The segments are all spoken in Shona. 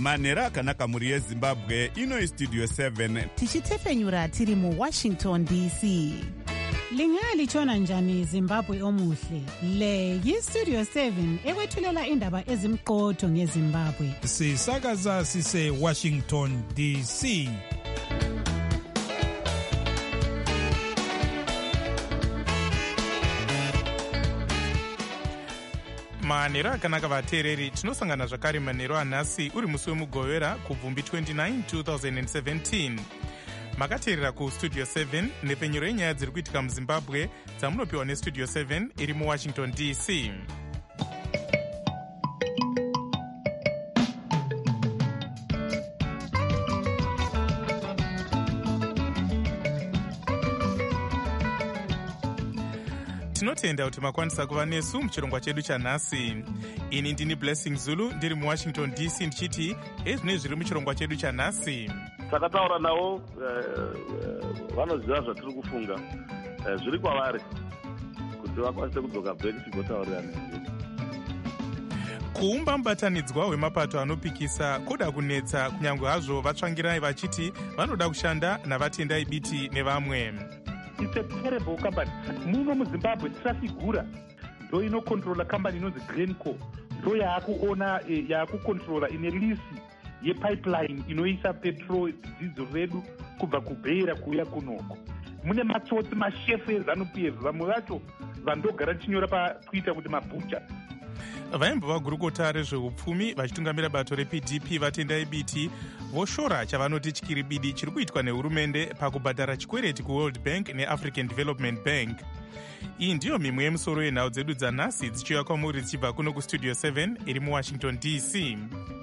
manhero akanaka mhuri yezimbabwe. Ino Studio 7 tichitefenyura tiri muWashington DC. Lingalitshona njani Zimbabwe omuhle? Le yiStudio 7 ekwethulela indaba ezimqotho ngeZimbabwe. Sisakaza sise Washington DC. Manhero akanaka vateereri, tinosangana zvakare manhero anhasi uri musi wemugovera kubvumbi 29 2017. Makateerera kuStudio 7 nepfenyuro yenyaya dziri kuitika muZimbabwe dzamunopiwa neStudio 7 iri muWashington DC. Tinotenda kuti makwanisa kuva nesu muchirongwa chedu chanhasi. Ini ndini Blessing Zulu ndiri muWashington DC ndichiti ezvine zviri muchirongwa chedu chanhasi. Takataura navo vanoziva zvatiri kufunga, zviri kwavari kuti vakwanise kudzoka back tigotaurirana. Kuumba mubatanidzwa wemapato anopikisa kuda kunetsa, kunyange hazvo vatsvangirai vachiti vanoda kushanda navatendai biti nevamwe. It's a terrible company. Muno muZimbabwe Trafigura ndo inokontrola company inonzi Glencore, ndo yakukontrola ine lisi yepipeline inoisa petrol diesel redu kubva kuBeira kuuya kunoko. Mune matsotsi mashefu eZANU-PF, vamwe vacho vandogara chinyora paTwitter kuti mabhucha. Vaimbo vagurukota rezveupfumi vachitungamira bato rePDP vatendai biti voshora chavanoti chikiribidi chiri kuitwa nehurumende pakubhadhara chikwereti kuWorld Bank neAfrican Development Bank. Iyi ndiyo mimwe yemusoro yenhau dzedu dzanhasi dzichiuya kwamuri dzichibva kuno kuStudio 7 iri muWashington DC.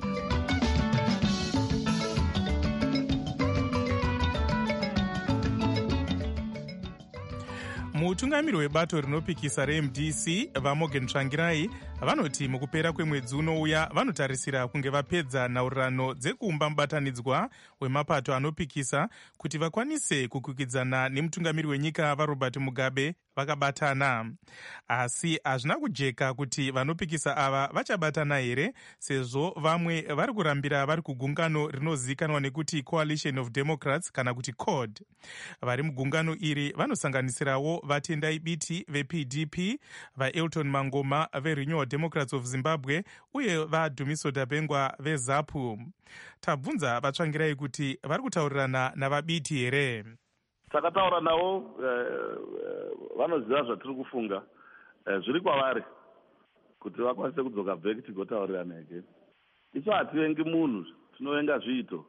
Mutungamiri webato rinopikisa reMDC vaMorgan Tsvangirai vanoti mukupera kwemwedzi unouya vanotarisira kunge vapedza nhaurirano dzekuumba mubatanidzwa wemapato anopikisa kuti vakwanise kukwikwidzana nemutungamiri wenyika vaRobert Mugabe vakabatana. Asi hazvina kujeka kuti vanopikisa ava vachabatana here, sezvo vamwe vari kurambira vari kugungano rinozivikanwa nekuti Coalition of Democrats kana kuti CORD. Vari mugungano iri vanosanganisirawo vatendai biti vePDP, vaElton Mangoma veRenewal Democrats of Zimbabwe uye vaDumiso Dabengwa veZAPU. Tabvunza vatsvangirai kuti vari kutaurirana navabiti here. Takataura navo vanoziva zvatiri kufunga, zviri kwavari kuti vakwanise kudzoka back tigotaurirana again. Isu hativengi munhu, tinovenga zviito.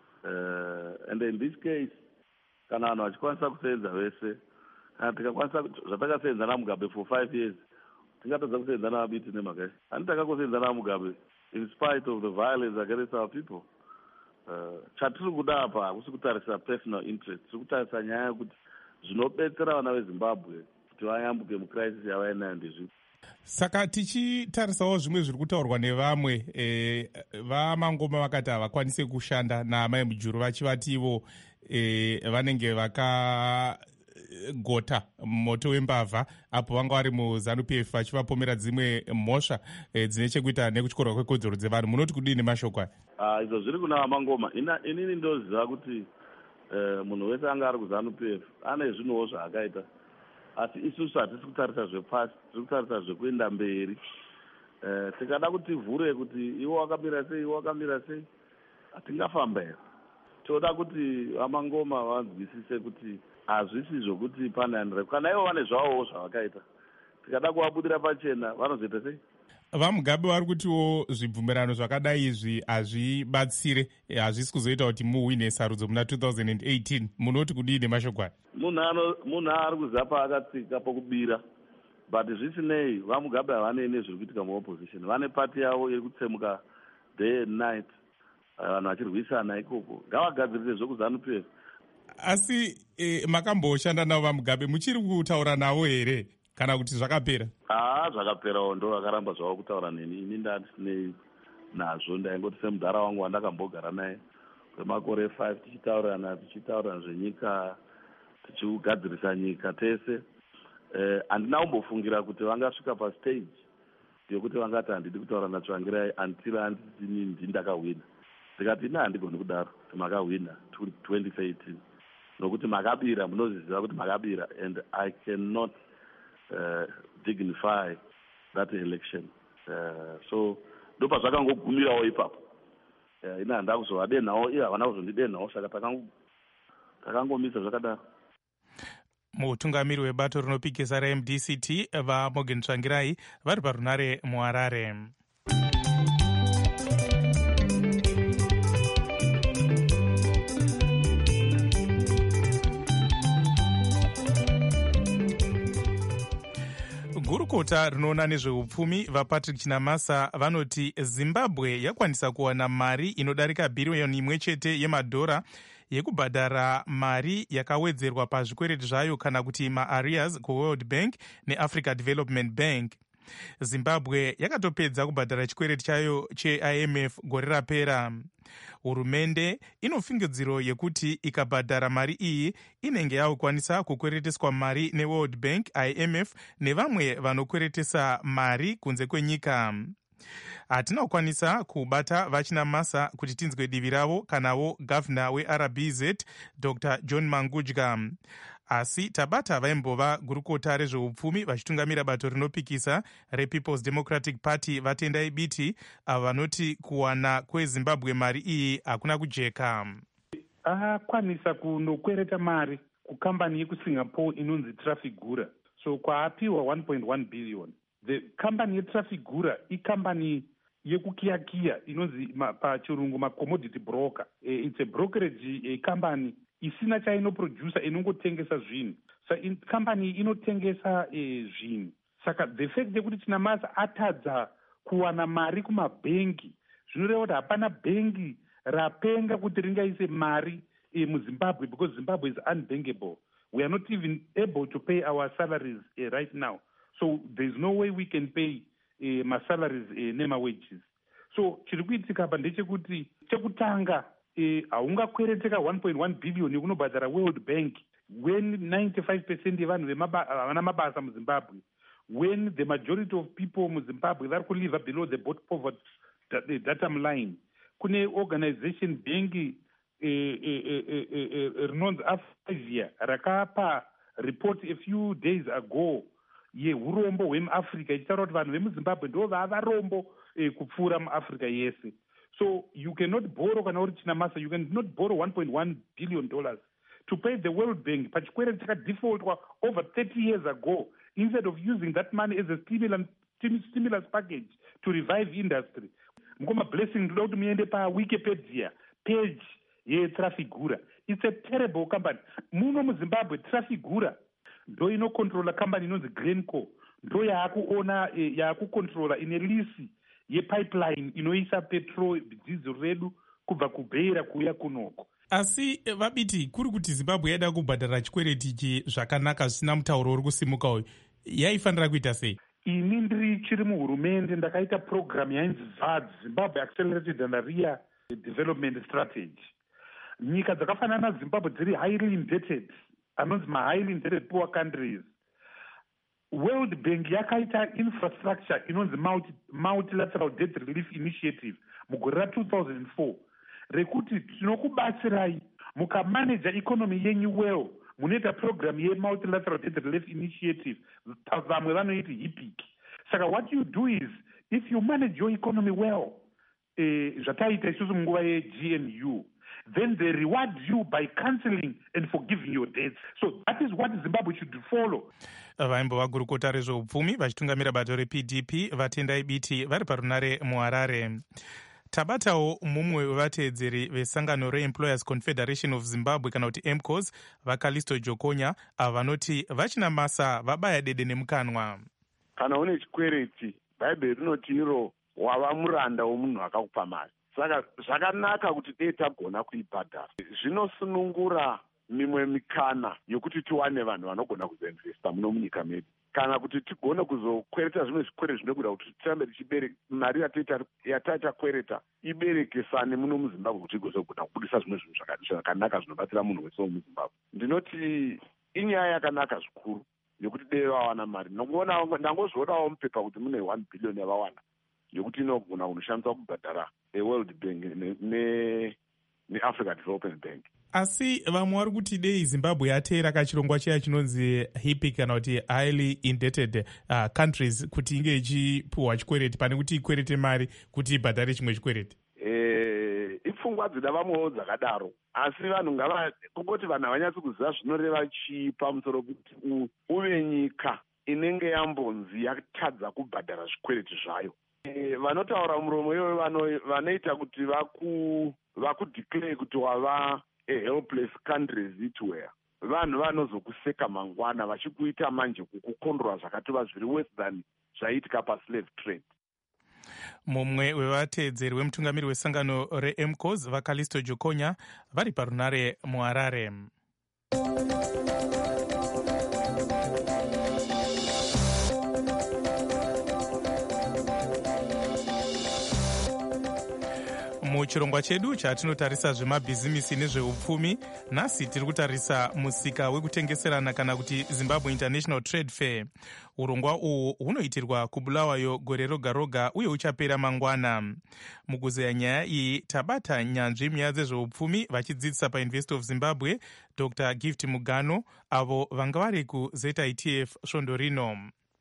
And in this case, kana vanhu vachikwanisa kusevenza vese, kana tikakwanisa zvatakasevenza naMugabe for 5 years, tingatadza kusevenza navabiti nemhaka. Handitaka kusevenza naMugabe in spite of the violence against our people. Chatiri kuda apa hakusi kutarisa personal interest, tiri kutarisa nyaya yekuti zvinobetsera vana veZimbabwe kuti vayambuke mucrisis yavainayo ndezvi. Saka tichitarisawo zvimwe zviri kutaurwa nevamwe, vaMangoma vakati havakwanise kushanda naamai Mujuru vachivati ivo vanenge vakagota moto wembavha apo vanga vari muZANU-PF vachivapomera dzimwe mhosva dzine chekuita nekutyorwa kwekodzero dzevanhu. Munoti kudii nemashoko aya? Izvo zviri kuna vaMangoma. Inini ndoziva kuti munhu wese anga ari kuZANU-PF ane zvinhuwo zvaakaita, asi isusu hatisi kutarisa zvepasi, tiri kutarisa zvekuenda mberi. Tikada kuti tivhure kuti iwo wakamira sei, iwo wakamira sei, hatingafamba here. Toda kuti vaMangoma vanzwisise kuti hazvisi zvokuti panhandire, kana ivo vane zvavowo zvavakaita. Tikada kuvabudira pachena, vanozoita sei? VaMugabe vari kutiwo zvibvumirano zvakadai izvi hazvibatsire, hazvisi kuzoita kuti muhwine sarudzo muna 2018. Munoti kudii nemashoko aya? Munhu ari kuziva paakatsika pokubira, but zvisinei vaMugabe havanei nezviri kuitika muopposition. Vane pati yavo iri kutsemuka day and night, vanhu vachirwisana ikoko. Ngavagadzirise zvekuZANU-PF. Asi makamboshanda navo vaMugabe, muchiri kutaura navo here kana kuti zvakapera? Zvakaperawo, ndo vakaramba zvavo kutaura neni. Ini ndatinei nazvo, ndaingoti semudhara wangu wandakambogara naye kwemakore 5 tichitaurana zvenyika, tichigadzirisa nyika tese. Handina kumbofungira kuti vangasvika pastage yokuti vangati handidi kutaura naTsvangirai until handiti ndakahwina. ndikati ina handigoni kudaro kuti makahwina 2013 nokuti makabira, munozviziva kuti makabira, and I cannot dignify that election. So ndopa zvakangogumirawo ipapo. Ina handa kuzovadenhawo, iye havana kuzondidenhawo, saka takangomisa zvakadaro. Mutungamiri webato rinopikisa reMDCT vaMorgan Tsvangirai vari parunare muHarare. Gurukota rinoona nezveupfumi vaPatrick Chinamasa vanoti Zimbabwe yakwanisa kuwana mari inodarika bhiriyoni imwe chete yemadhora yekubhadhara mari yakawedzerwa pazvikwereti zvayo kana kuti maarrears kuWorld Bank neAfrica Development Bank. Zimbabwe yakatopedza kubhadhara chikwereti chayo cheIMF gore rapera. Hurumende inofungidziro yekuti ikabhadhara mari iyi inenge yakukwanisa kukwereteswa mari neWorld Bank, IMF nevamwe vanokweretesa mari kunze kwenyika. Hatina kukwanisa kubata vaChinamasa kuti tinzwe divi ravo kanawo gavhuna weRBZ Dr. John Mangudya. Asi tabata vaimbova gurukota rezveupfumi vachitungamira bato rinopikisa rePeople's Democratic Party vatendai biti avo vanoti kuwana kweZimbabwe mari iyi hakuna kujeka. Akwanisa kunokwereta mari kukambani yekuSingapore inonzi Trafigura. So kwaapiwa 1.1 billion. The company yeTrafigura ikambani yekukiyakiya inonzi pachirungu macommodity broker. It's a brokerage company isina chainoproducer inongotengesa zvinhu. So company inotengesa zvinhu. Saka the fact yekuti Chinamasa atadza kuwana mari kumabhengi zvinoreva kuti hapana bhengi rapenga kuti ringaise mari muZimbabwe, because Zimbabwe is unbankable. We are not even able to pay our salaries right now. So there's no way we can pay my salaries nema wages. So chiri kuitika apa ndechekuti chekutanga haungakwereteka 1.1 billion yekunobhadhara World Bank when 95% yevanhu havana mabasa muZimbabwe, when the majority of people muZimbabwe vari kulive below the poverty datum line. Kune organization bengi rinonzi Afavia rakapa report a few days ago yeurombo hwemuAfrica ichitaura kuti vanhu vemuZimbabwe ndo vavarombo kupfuura muAfrica yese. So you cannot borrow, kana uri Chinamasa, you cannot borrow $1.1 billion to pay the World Bank pachikwereti chakadefaultwa over 30 years ago, instead of using that money as a stimulus package to revive industry. Mukoma blessing ndoda kuti muende paWikipedia page yeTrafigura. It's a terrible company. Muno muZimbabwe Trafigura ndo inocontrola company inonzi Glencore, ndo yakucontrola ine lisi yepipeline inoisa petrol diesel redu kubva kuBeira kuuya kunoko. Asi vabiti kuri kuti Zimbabwe yaida kubhadhara chikwereti ichi zvakanaka zvisina mutauro uri kusimuka uyu, yaifanira kuita sei? Ini ndiri chiri muhurumende ndakaita program yainzi ZAD, Zimbabwe Accelerated and Area Development Strategy. Nyika dzakafanana naZimbabwe dziri highly indebted, anonzi highly indebted poor countries. World Bank yakaita infrastructure inonzi Multilateral Debt Relief Initiative mugore ra2004 rekuti tinokubatsirai mukamanaja economy yenyu well, munoita program yeMultilateral Debt Relief Initiative, vamwe vanoiti HIPIC. Saka what you do is, if you manage your economy well, zvataita isusu munguva yeGNU, then they reward you by cancelling and forgiving your debts. So that is what Zimbabwe should follow. Vaimbova gurukota rezveupfumi vachitungamira bato rePDP vatendai biti vari parunare muHarare. Tabatawo mumwe wevateedzeri vesangano reEmployers Confederation of Zimbabwe kana kuti EMCOS vaKalisto Jokonya avo vanoti vaChinamasa vabaya dede nemukanwa. Kana une chikwereti Bhaibheri rinoti iro wava muranda womunhu akakupa mari. Saka zvakanaka kuti dei tagona kuibhadhara. Zvinosunungura mimwe mikana yokuti tiwane vanhu vanogona kuzoinvesta muno munyika medu, kana kuti tigone kuzokwereta zvimwe zvikwereti zvinokuda kuti tirambe tichibereka mari yatatakwereta iberekesane muno muZimbabwe kuti igozogona kubudisa zvimwe zvinhu zvakanaka zvinobatsira munhu wese womuZimbabwe. Ndinoti inyaya yakanaka zvikuru yokuti dei vawana mari. Ndangozvionawo mupepa kuti mune 1 billion yavawana. yokuti inogona kunoshandiswa kubhadhara eworld bank neafrican development bank. Asi vamwe vari kuti dei Zimbabwe yateera kachirongwa chiya chinonzi HIPC kana kuti highly indebted countries kuti inge ichipuhwa chikwereti pane kuti ikwerete mari kuti ibhadhare chimwe chikwereti. Ipfungwa dzida vamwewo dzakadaro, asi vanhu kungoti vanhu havanyatsi kuziva zvinoreva chii pamusoro kuti uve nyika inenge yambonzi yatadza kubhadhara zvikwereti zvayo. Vanotaura muromo iyoyo vanoita kuti vakudeclare kuti wava helpless countries it were. Vanhu vanozokuseka mangwana vachikuita manje kukukondora zvakatova zviri worse than zvaiitika paslave trade. Mumwe wevateedzeri wemutungamiri wesangano reMCOS vaCallisto Jokonya vari parunare muHarare. Muchirongwa chedu chatinotarisa zvemabhizimisi nezveupfumi, nhasi tiri kutarisa musika wekutengeserana kana kuti Zimbabwe International Trade Fair. Urongwa uhu hunoitirwa kuBulawayo gore roga roga uye uchapera mangwana. Mukuzeya nyaya iyi tabata nyanzvi munyaya dzezveupfumi vachidzidzisa paUniversity of Zimbabwe Dr. Gift Mugano avo vanga vari kuZITF svondo rino.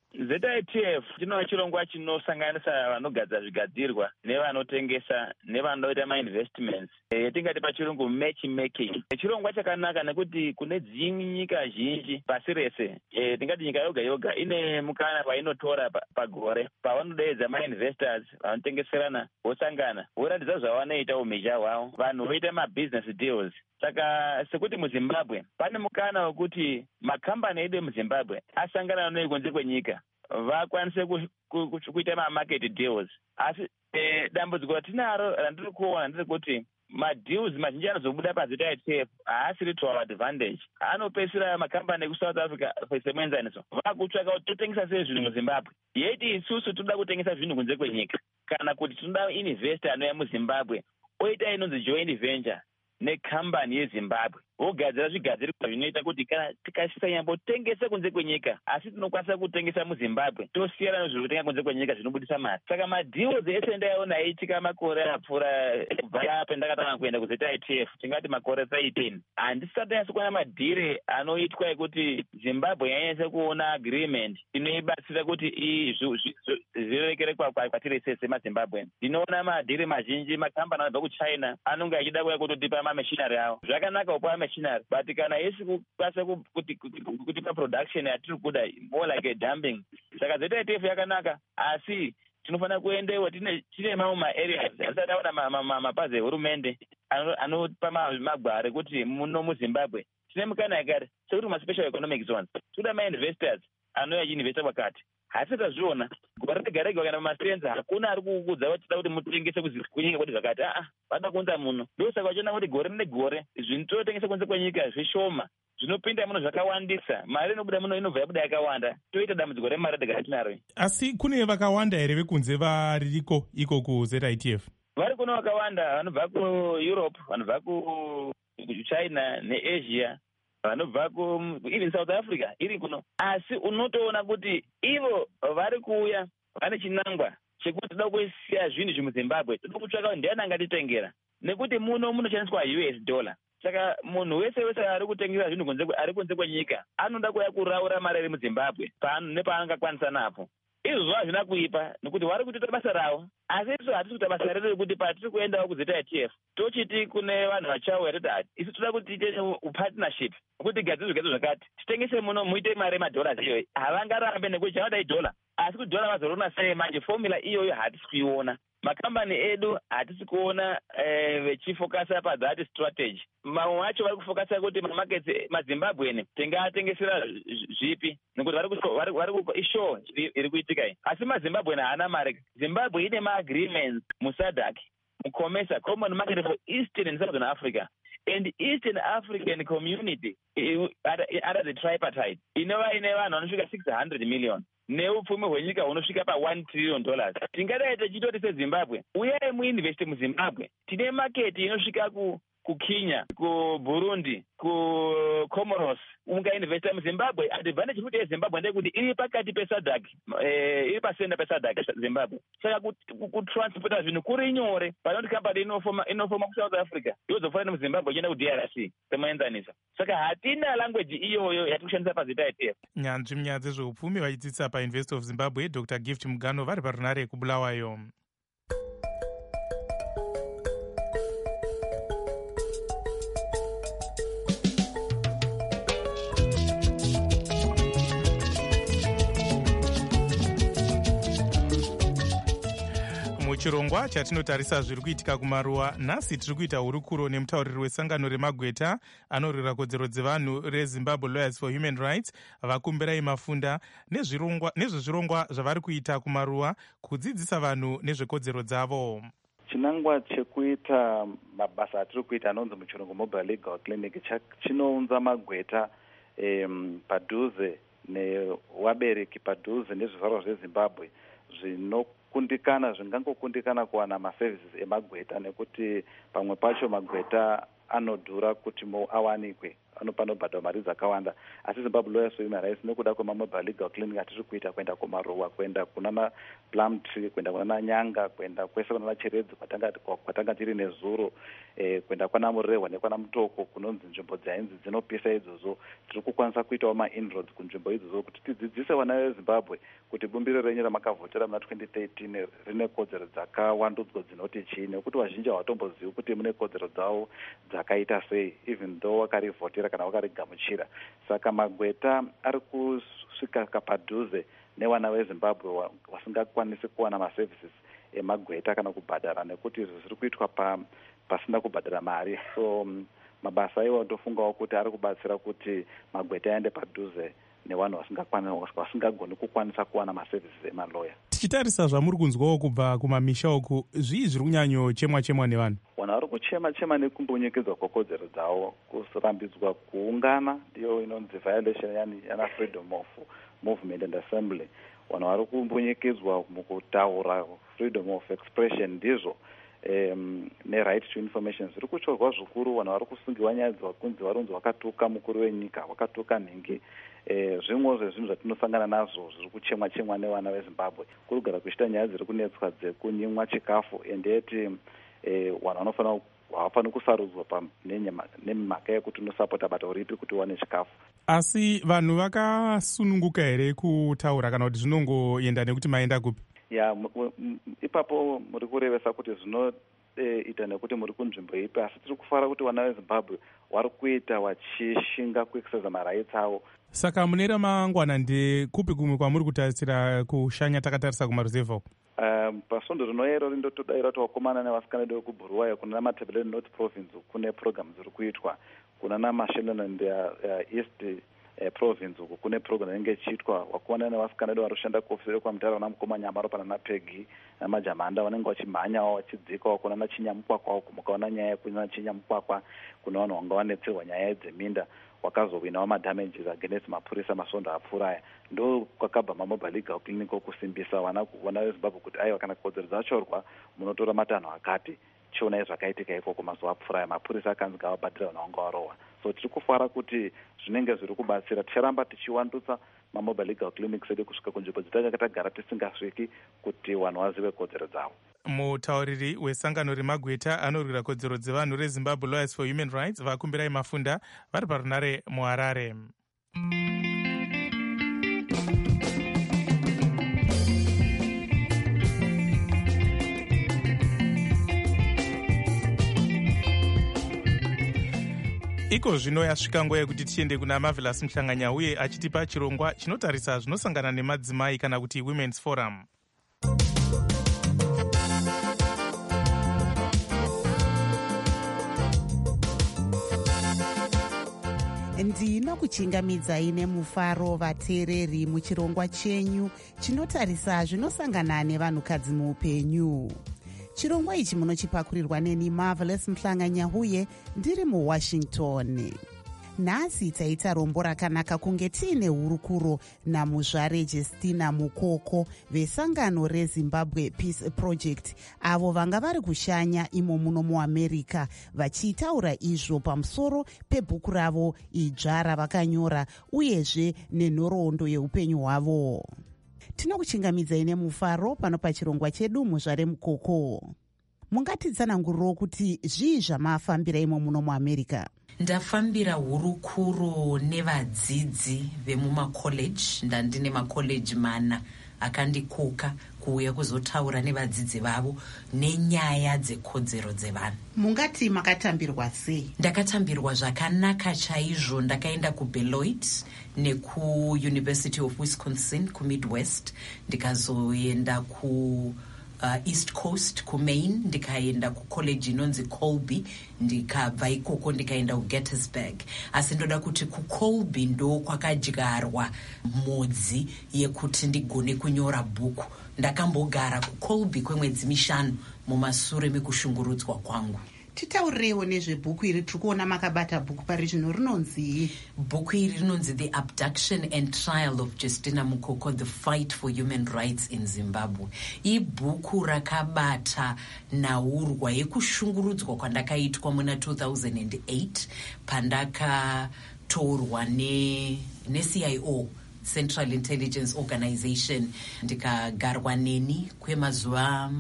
ZITF chinova chirongwa chinosanganisa vanogadzira zvigadzirwa nevanotengesa nevanoita mainvestments, yatingati pachirungu matchmaking. Chirongwa chakanaka nekuti kune dzimwe nyika zhinji pasi rese, tingati nyika yoga yoga ine mukana wainotora pagore pavanodeedza mainvestors vanotengeserana vosangana voratidza zvavanoita umhizha hwavo, vanhu voita mabusiness deals. Saka sekuti muZimbabwe pane mukana wekuti makambani edu muZimbabwe asangana nekunze kwenyika vakwanise kuita mamarket deals. Asi dambudziko ratinaro randiri kuona nderekuti madeals mazhinji anozobuda paZITF haasiri to our advantage. Anopedzisira makambani ekuSouth Africa semuenzaniso vakutsvaka kuti totengesa sei zvinhu muZimbabwe, yeti isusu toda kutengesa zvinhu kunze kwenyika, kana kuti tinoda investor anouya muZimbabwe oita inonzi joint venture nekambani yeZimbabwe vogadzira zvigadzirwa zvinoita kuti kana tikasanyambotengesa kunze kwenyika asi tinokwanisa kutengesa muZimbabwe tosiyana nezvekutenga kunze kwenyika zvinobudisa mari. Saka madeals ese ndaiona aiitika makore apfuura kubva pendakatanga kuenda kuZITF, tingati makore 13, handisati nyasi kuona madhiri anoitwa ekuti Zimbabwe yanyanyisa kuona agreement inoibatsira kuti zvirekere kwatiri sese maZimbabwe. Ndinoona madhiri mazhinji makambani anobva kuChina anonge achida kuya kutotipa mamachinari avo. Zvakanaka kupa machinari, but kana isi kukwanisa kutipa production yatiri kuda, more like a dumping. Saka ZITF yakanaka, asi tinofanira kuendewo tine mamwe maareas asati aona mapazi ehurumende anopa magwaro ekuti muno muZimbabwe tine mukana yakati sekuti maspecial economic zones toda mainvestors anouya achiinvesta kwakati. Hasi tazviona gore rega rega kana mumasenza hakuna ari kukuudza kuti tida kuti mutengese kunyika kuti zvakati vada kuunza muno. Ndosaka vachiona kuti gore negore zvinototengesa kunze kwenyika zvishoma, zvinopinda muno zvakawandisa, mari inobuda muno inobva yabuda yakawanda, toita dambudziko remari rega tinaro. Asi kune vakawanda here vekunze variriko iko kuZITF? Vari kuno vakawanda, vanobva kuEurope, vanobva kuChina neAsia, vanobva even South Africa iri kuno. Asi unotoona kuti ivo vari kuuya vane chinangwa chekuti toda kusiya zvinhu zvemuZimbabwe, toda kutsvaka ndiani angatitengera, nekuti muno munoshandiswa US dollar. Saka munhu wese ari kutengesa zvinhu ari kunze kwenyika anoda kuya kuraura mari iri muZimbabwe nepaangakwanisa napo. Izvo hazvina kuipa nekuti vari kutoita basa ravo, asi isu hatisi kuita basa redu rekuti patiri kuendawo kuZITF tochiti kune vanhu vachauya toti isu toda kuti tiite partnership kuti gadzire zvigadzo zvakati titengese muno muite mari yemadhollars iyoyi. Havangarambe nekuti chavada idhola, asi kuti dhola vazorona sei manje, fomula iyoyo hatisi kuiona. Makambani edu hatisi kuona vechifokasa padzati strategy. Mamwe vacho vari kufokasa kuti mamaketi maZimbabweni tingatengesera zvipi, nekuti vari ishow iri kuitika iyi. Asi maZimbabweni haana mari. Zimbabwe ine maagreements muSADC, muCOMESA, Common Market for Eastern and Southern Africa, and Eastern African Community under the tripartite inova ine vanhu vanosvika 600 million neupfumi hwenyika hunosvika pa$1 trillion. Tingadai tichitoti seZimbabwe uyai muinveste muZimbabwe, tine maketi inosvika kuKenya, kuBurundi, kuComoros ungainvesta muZimbabwe. Advantage futi yeZimbabwe ndeyekuti iri pakati peSADC, iri pasenda peSADC Zimbabwe. Saka kutransporta zvinhu kuri nyore. Panoti kambani inofoma kuSouth Africa yozofanira muZimbabwe ichienda kuDRC semaenzanisa. Saka hatina language iyoyo yatikushandisa pazita ITF. Nyanzvi munyaya dzezveupfumi vachidzidzisa paUniversity of Zimbabwe, Dr. Gift Mugano vari parunare yekubulawayo. Muchirongwa chatinotarisa zviri kuitika kumaruwa, nhasi tiri kuita hurukuro nemutauriri wesangano remagweta anorwira kodzero dzevanhu reZimbabwe Lawyers for Human Rights, Vakumbirai Mafunda, nezvezvirongwa zvavari kuita kumaruwa kudzidzisa vanhu nezvekodzero dzavo. Chinangwa chekuita mabasa atiri kuita anonzi muchirungu Mobile Legal Clinic chinounza magweta padhuze newabereki padhuze nezvizvarwa zveZimbabwe zvingangokundikana kuwana maservices emagweta, nekuti pamwe pacho magweta anodhura kuti awanikwe, panobhadhwa mari dzakawanda. Asi Zimbabwe Lawyers for Human Rights nekuda kwemamobile legal clinic atiri kuita, kuenda kumaruwa, kuenda kunana Plum Tree, kuenda kunana Nyanga, kuenda kwese kunana Cheredzi kwatanga tiri nezuro, kuenda kwana Murehwa nekwana Mutoko, kunonzi nzvimbo dzainzi dzinopisa idzodzo. Tiri kukwanisa kuitawo ma-inroads kunzvimbo idzodzo kuti tidzidzise vana veZimbabwe kuti bumbiro renyu ramakavhotera muna 2013 rine kodzero dzakawandudzwa dzinoti chii, nekuti vazhinji havatombozivi kuti mune kodzero dzavo dzakaita sei, even though wakarivhotera kana wakarigamuchira. Saka magweta ari kusvika padhuze nevana veZimbabwe vasingakwanisi kuwana maservices emagweta kana kubhadhara, nekuti izvi zviri kuitwa pasina kubhadhara mari. So mabasa iwo ndofungawo kuti ari kubatsira kuti magweta aende padhuze nevanhu vasingagoni kukwanisa kuwana maservices emaloya. Tichitarisa zvamuri kunzwawo kubva kumamisha uku, zvii zviri kunyanyochemwa nevanhu? Vanhu vari kuchema nekumbonyekedzwa kwekodzero dzavo, kurambidzwa kuungana, ndiyo inonzi violation yana freedom of movement and assembly. Vanhu vari kumbonyekedzwa mukutaura, freedom of expression ndizvo, ne-right to information zviri kuchorwa zvikuru. Vanhu vari kusungiwa nyaya dzakunzi varunzi wakatuka mukuru wenyika, wakatuka nhingi. Zvimwe zvezvinhu zvatinosangana nazvo zviri kuchemwa nevana veZimbabwe kuri kugara kuchita nyaya dziri kunetswa dzekunyimwa chikafu, endeti vanhu havafaniri kusarudzwa nemhaka yekuti unosapota bato ripi kuti uwane chikafu. Asi vanhu vakasununguka here kutaura kana kuti zvinongoenda nekuti maenda kupi? Ipapo muri kurevesa kuti zvinoita nekuti muri kunzvimbo ipi, asi tiri kufara kuti vana veZimbabwe vari kuita vachishinga kuexercise marights avo. Saka mune ramangwana ndekupi kumwe kwamuri kutarisira kushanya takatarisa kumaruzevha uku? Pasvondo rinoyero rindotodaira kuti vakomana nevasikana vedu vekubhuruwayo kuna Matabeleland North Province kune program dziri kuitwa, kuna naMashonaland East Province uku kune program inenge ichiitwa. Vakomana nevasikana vedu vari kushanda kuofisi kwaMutara naMukoma Nyamaro pana naPegi namajamanda vanenge vachimhanyawo vachidzikawo kuna naChinyamukwakwa, kumukaona nyaya yekunyanya Chinyamukwakwa, kuna vanhu vanga vanetserwa nyaya dzeminda, wakazowinawo madamages against mapurisa masvondo apfuuraya. Ndo kwakabva mamobile legal clinic okusimbisa vana veZimbabwe kuti aiwa kana kodzero dzachorwa munotora matanho akati, chionai zvakaitika ikoko mazuva apfuuraya, mapurisa akanzi ngavabhadhira vanhu vanga varohwa. So tiri kufara kuti zvinenge zviri kubatsira. Ticharamba tichiwandutsa mamobile legal clinics edu kusvika kunzvimbo dzatanga tagara tisingasviki kuti vanhu vazive kodzero dzavo. Mutauriri wesangano remagweta anorwira kodzero dzevanhu reZimbabwe Lawyers for Human Rights, Vakumbirai Mafunda, vari parunare muHarare. Iko zvino yasvika nguva yekuti tiende kuna Marvelous Mhlanganya uye achitipa chirongwa chinotarisa zvinosangana nemadzimai kana kuti Women's Forum. Ndinokuchingamidzai nemufaro vateereri muchirongwa chenyu chinotarisa zvinosangana nevanhukadzi muupenyu. Chirongwa ichi munochipakurirwa neni Marvelous Mhlanganya uye ndiri muWashington. nhasi taita rombo rakanaka kunge tiine hurukuro namuzvare Justina Mukoko vesangano reZimbabwe Peace Project, avo vanga vari kushanya imo muno muamerica vachitaura izvo pamusoro pebhuku ravo idzva ravakanyora uyezve nenhoroondo yeupenyu hwavo. Tinokuchingamidzai nemufaro pano pachirongwa chedu muzvare Mukoko. Mungatitsananguriro kuti zvii zvamafambira imo muno muamerica? Ndafambira hurukuro nevadzidzi vemumakoleji. Ndandine makoleji mana akandikoka kuuya kuzotaura nevadzidzi vavo nenyaya dzekodzero dzevanhu. Mungati makatambirwa sei? Ndakatambirwa zvakanaka chaizvo. Ndakaenda kuBeloit nekuUniversity of Wisconsin kuMidwest, ndikazoenda East Coast kuMaine, ndikaenda kucollege inonzi Colby, ndikabva ikoko ndikaenda kuGettysburg. Asi ndoda kuti kuColby ndo kwakadyarwa modzi yekuti ndigone kunyora bhuku. Ndakambogara kuColby kwemwedzi 5 mumashure mekushungurudzwa kwangu. Titaurirewo nezvebhuku iri. Tiri kuona makabata bhuku pari zvino, rinonzi? Bhuku iri rinonzi The Abduction and Trial of Justina Mukoko, The Fight for Human Rights in Zimbabwe. Ibhuku rakabata nhaurwa yekushungurudzwa kwandakaitwa muna 2008 pandakatorwa neCIO, Central Intelligence Organization, ndikagarwa neni kwemazuva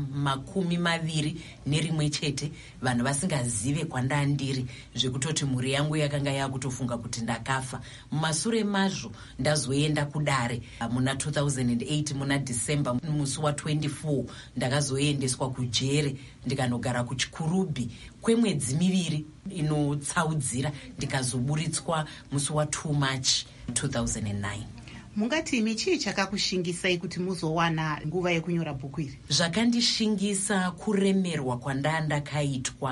21 chete, vanhu vasingazive kwandandiri, zvekutoti mhuri yangu yakanga yakutofunga kuti ndakafa. Mumashure mazvo ndazoenda kudare muna 2008 muna December musi wa24 ndakazoendeswa kujere ndikanogara kuchikurubi kwemwedzi 2 inotsaudzira, ndikazoburitswa musi wa2 March 2009. Mungati imi chii chakakushingisai kuti muzowana nguva yekunyora bhuku iri? Zvakandishingisa kuremerwa kwandakaitwa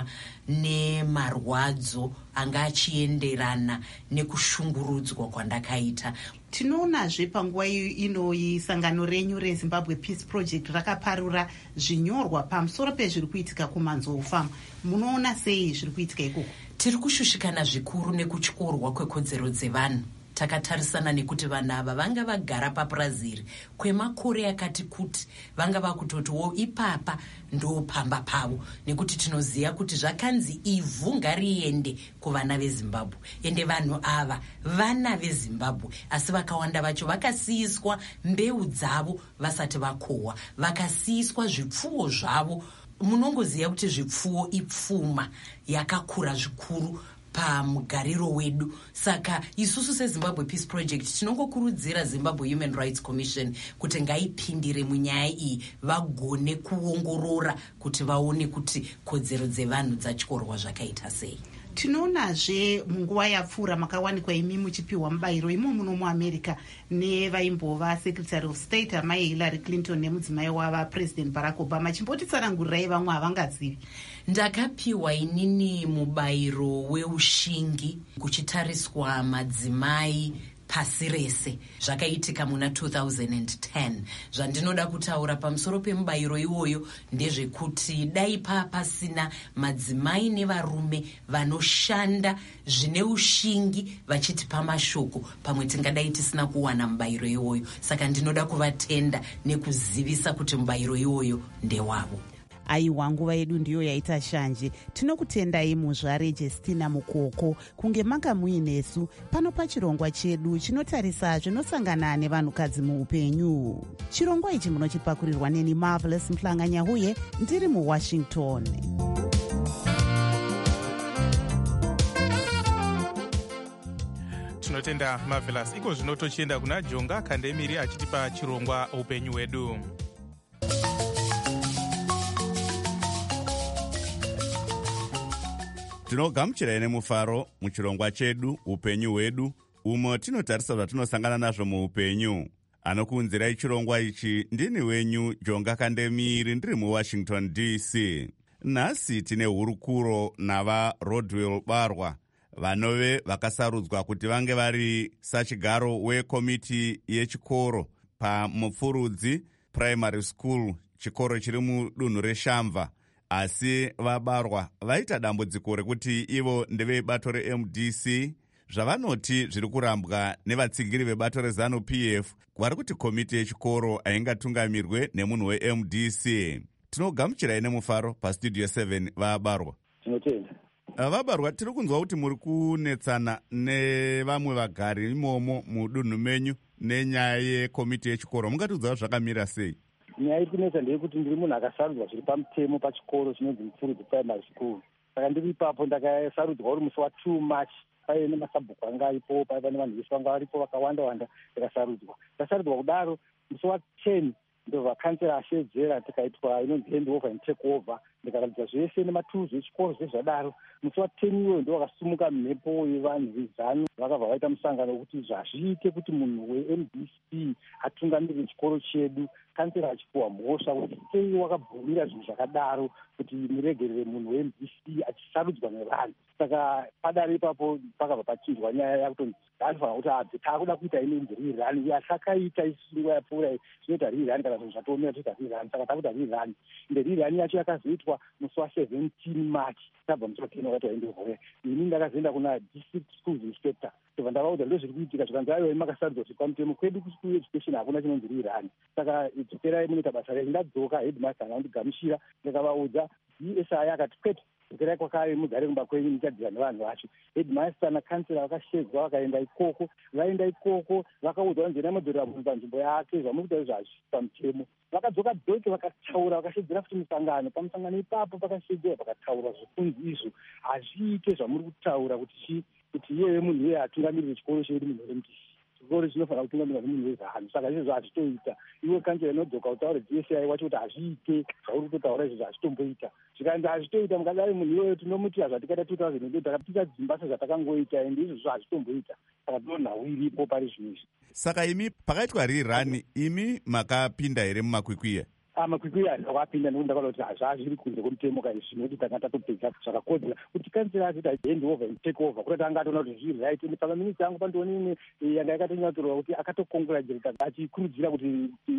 nemarwadzo anga achienderana nekushungurudzwa kwandakaita. Tinoonazve panguva inoyi sangano renyu reZimbabwe Peace Project rakaparura zvinyorwa pamusoro pezviri kuitika kumanzou Farm. Munoona sei zviri kuitika ikoko? Tiri kushushikana zvikuru nekutyorwa kwekodzero dzevanhu. Takatarisana nekuti vanhu ava vanga vagara papraziri kwemakore akati kuti vanga vakutotiwo ipapa ndo pamba pavo, nekuti tinoziva kuti zvakanzi ivhu ngariende kuvana veZimbabwe. Ende vanhu ava vana veZimbabwe, asi vakawanda vacho vakasiyiswa mbeu dzavo vasati vakohwa, vakasiyiswa zvipfuwo zvavo. Munongoziva kuti zvipfuwo ipfuma yakakura zvikuru pamugariro wedu. Saka isusu seZimbabwe Peace Project tinongokurudzira Zimbabwe Human Rights Commission kuti ngaipindire munyaya iyi, vagone kuongorora kuti vaone kuti kodzero dzevanhu dzatyorwa zvakaita sei. Tinoonazve munguva yapfuura makawanikwa imi muchipiwa mubayiro imo muno muAmerica nevaimbova Secretary of State amai Hillary Clinton nemudzimai wava President Barack Obama. Chimbotitsanangurirai vamwe havangazivi. Ndakapiwa inini mubayiro weushingi kuchitariswa madzimai pasi rese. Zvakaitika muna 2010. Zvandinoda kutaura pamusoro pemubayiro iwoyo ndezvekuti dai pasina madzimai nevarume vanoshanda zvine ushingi vachitipa mashoko, pamwe tingadai tisina kuwana mubayiro iwoyo. Saka ndinoda kuvatenda nekuzivisa kuti mubayiro iwoyo ndewavo. Aiwa, nguva yedu ndiyo yaita shanje. Tinokutendai muzvare Justina Mukoko kunge manga muinesu pano pachirongwa chedu chinotarisa zvinosangana nevanhukadzi muupenyu. Chirongwa ichi munochipakurirwa neni Marvelous Mhlanga-Nyahuye, ndiri muWashington. Tinotenda Marvelous. Iko zvino tochienda kuna Jonga Kandemiri achitipa chirongwa upenyu wedu. Tinogamuchirai nemufaro muchirongwa chedu upenyu hwedu, umo tinotarisa zvatinosangana nazvo muupenyu. Anokuunzirai chirongwa ichi ndini wenyu Jonga Kandemiri, ndiri muWashington DC. Nhasi tine hurukuro navaRodwell Barwa, vanove vakasarudzwa kuti vange vari sachigaro wekomiti yechikoro paMupfurudzi Primary School, chikoro chiri mudunhu reShamva. Asi vabarwa vaita dambudziko rekuti ivo ndevebato reMDC zvavanoti zviri kurambwa nevatsigiri vebato reZANU-PF vari kuti komiti yechikoro haingatungamirwe nemunhu weMDC. Tinogamuchirai nemufaro pastudio 7 vabarwa. Tinotenda. Vabarwa, tiri kunzwa kuti muri kunetsana nevamwe vagari imomo mudunhu menyu nenyaya yekomiti yechikoro. Mungatiudzawo zvakamira sei? Nyaya iri kunetsa ndeyekuti ndiri munhu akasarudzwa zviri pamutemo pachikoro chinonzi Mupfurudzi Primary School. Saka ndiri ipapo ndakasarudzwa uri musi wa2 March. Paive nemasabhuku anga aripo, paiva nevanhu vese vanga varipo vakawanda ndakasarudzwa kudaro. Musi wa10 ndo vakansera ashedzera tikaitwa inonzi hand over and take over, ndikaratidza zvese nematuzi echikoro zvezvadaro. Musi wa10 iwoyo ndo vakasumuka mhepo yevanhu vezanu vakabva vaita musangano wekuti zvazviite kuti munhu weMDC atungamirire chikoro chedu. Kansera achipuwa mhosva kuti sei wakabvumira zvinhu zvakadaro, kuti muregerere munhu weMDC achisarudzwa nevanhu. Saka padare ipapo pakabva pachinjwa nyaya yakutonzi anofanira kuti abve taakuda kuita inonzi rirani yatakaita isusu nguva yapfuura zvinoita rirani kana zvinhu zvatoomera toita rirani. Saka takuita rirani ende rirani yacho yakazoitwa musi wa17 March. Tabva musi wa10 wakati waendehore ini ndakazoenda kuna district schools inspector tobva ndavaudza ndo zviri kuitika zvikanzi aiwa makasarudzwa zviri pamutemo kwedu kuschool education hakuna chinonzi rirani. Saka dzokerai munoita basa renyu. Ndadzoka headmaster akandigamuchira ndikavaudza DSI akati kwete dzokerai kwakare mugare kumba kwenyu muchadzira nevanhu vacho. Headmaster nakansera vakashedzwa vakaenda ikoko. Vaenda ikoko vakaudzwa vanzi nemudhorera munhu panzvimbo yake zvamuri kuita zvazvi pamutemo. Vakadzoka dhoke vakataura vakashedzera futi musangano. Pamusangano ipapo pakashedzera vakataura zvikunzi izvo hazviite zvamuri kutaura kuti iyeye munhu iye atungamirire chikoro chedu munhu weMDC. Chikoro chinofanira kutungamirwa nemunhu weZANU. Saka izvozvo hazvitoita. Iwe kansera inodzoka utaure DSI wacho kuti hazviite zvauri kutotaura izvozvo hazvitomboita. Zvikanzi hazvitoita mukadai munhu iyoyo tinomutira zvatikaita 2008 takapisa dzimbasa zvatakangoita ende izvozvo hazvitomboita. Saka tinonhau iripo pari zvino izvi. Saka imi pakaitwa rirani, imi makapinda here mumakwikwiya? Makwikwiya handakapinda nekuti ndakaona kuti hazviri kunze kwemutemo kai zvino kuti tanga tatopedza zvakakodzera kuti kansera azoita hand over and take over kuti tanga atoona kuti zviri right. Ende pamaminitsi angu pandioni imwe yanga yakatonyatorwa kuti akatokongratulata achikurudzira kuti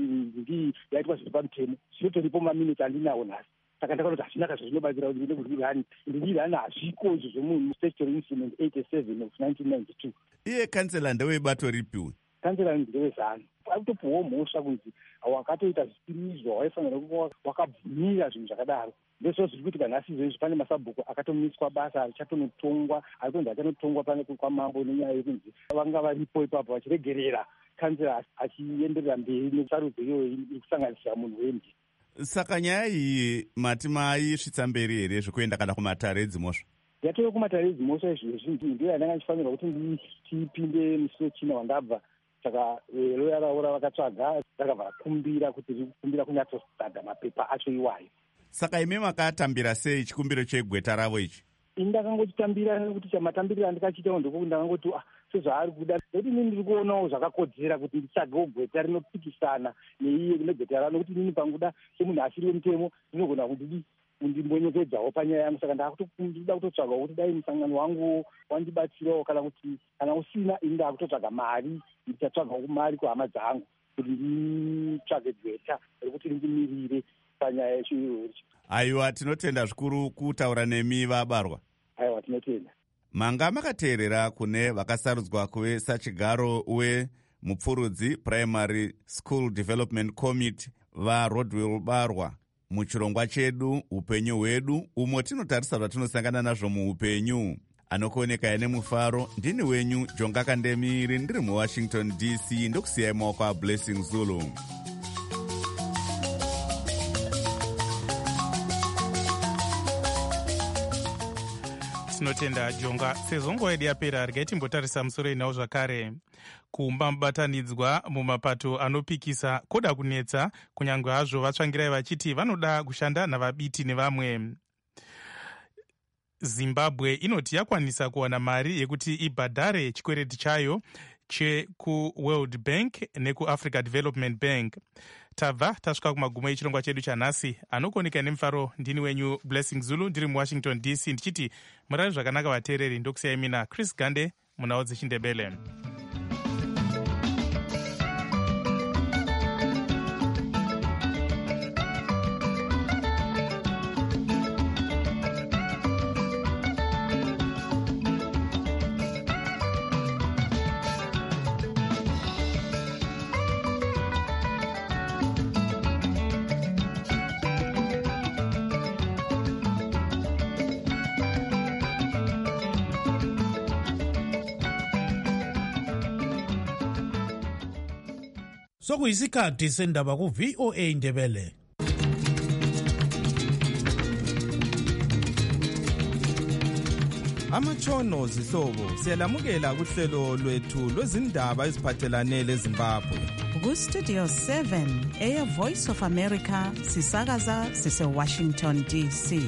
ndii yaitwa zviri pamutemo. Zvinotoripo maminitsi andinawo nhasi. Saka ndakaona kuti hazvina kazvo zvinobatsira kuti ndine kurirani ende rirani hazviko izvo zvemunhu statutory instrument 87 of 1992. Iye kansela ndewebato ripiwe? Kansela ndeweZANU. Akutopuwawo mhosva kunzi wakatoita zvisizvo waifanira kuva wakabvumira zvinhu zvakadaro. Ndizvo zviri kuitika nhasi izvozvi. Pane masabhuku akatomiswa basa achatonotongwa, aritonzi achanotongwa pane kwamambo nenyaya yekunzi vanga varipo ipapo vachiregerera kansela achienderera mberi nesarudzo iyoyo iri kusanganisira munhu weMDC. Saka nyaya iyi mati maisvitsa mberi here zvekuenda kana kumatare edzimhosva? Yatova kumatare edzimhosva izvozvi ndiyo yandanga ndichifanirwa kuti tipinde musi wechina wandabva. Saka loya raora vakatsvaga rakabva rakumbira kuti rikumbira kunyatsodhadha mapepa acho iwayo. Saka imi makatambira sei chikumbiro chegweta ravo ichi? Ndakangochitambira nekuti chamatambirira ndikachiitawo ndekuti ndakangoti sezvaari kuda nekuti inini ndiri kuonawo zvakakodzera kuti nditsvagewo gweta rinopikisana neiye negweta rano nekuti inini panguda semunhu asiri wemutemo ndinogona kuti ndimbonyekedzawo panyaya yangu. Saka ndida kutotsvagawo kuti dai musangano wangu wandibatsirawo kana usina ini ndakutotsvaga mari. Ndichatsvagawo mari kuhama dzangu kuti nditsvage gweta rekuti ndimirire panyaya yechiyo. Aiwa, tinotenda zvikuru kutaura nemi vabarwa. Aiwa, tinotenda. Manga makateerera kune vakasarudzwa kuve sachigaro weMupfurudzi Primary School Development Committee vaRodwell Barwa muchirongwa chedu upenyu hwedu, umo tinotarisa zvatinosangana nazvo muupenyu. Anokuoneka nemufaro ndini wenyu Jonga Kandemiri, ndiri muWashington DC, ndokusiyai maoko aBlessing Zulu. Tinotenda Jonga. Sezvo nguva yedu yapera, regai timbotarisa musoro inawo zvakare. Kuumba mubatanidzwa mumapato anopikisa kuda kunetsa, kunyange hazvo vatsvangirai vachiti vanoda kushanda navabiti nevamwe. Zimbabwe inoti yakwanisa kuwana mari yekuti ibhadhare chikwereti chayo chekuWorld Bank nekuAfrica Development Bank. Tabva tasvika kumagumo echirongwa chedu chanhasi. Anokuoneka nemufaro ndini wenyu Blessing Zulu, ndiri muWashington DC, ndichiti murari zvakanaka vateereri. Ndokusiyai mina Chris Gande munhau dzechiNdebele. Sokuyisikhathi sendaba ku VOA Ndebele. Amatshono zihlobo siyalamukela kuhlelo lwethu lwezindaba eziphathelane leZimbabwe. Ku Studio 7 Air Voice of America sisakaza sise Washington DC.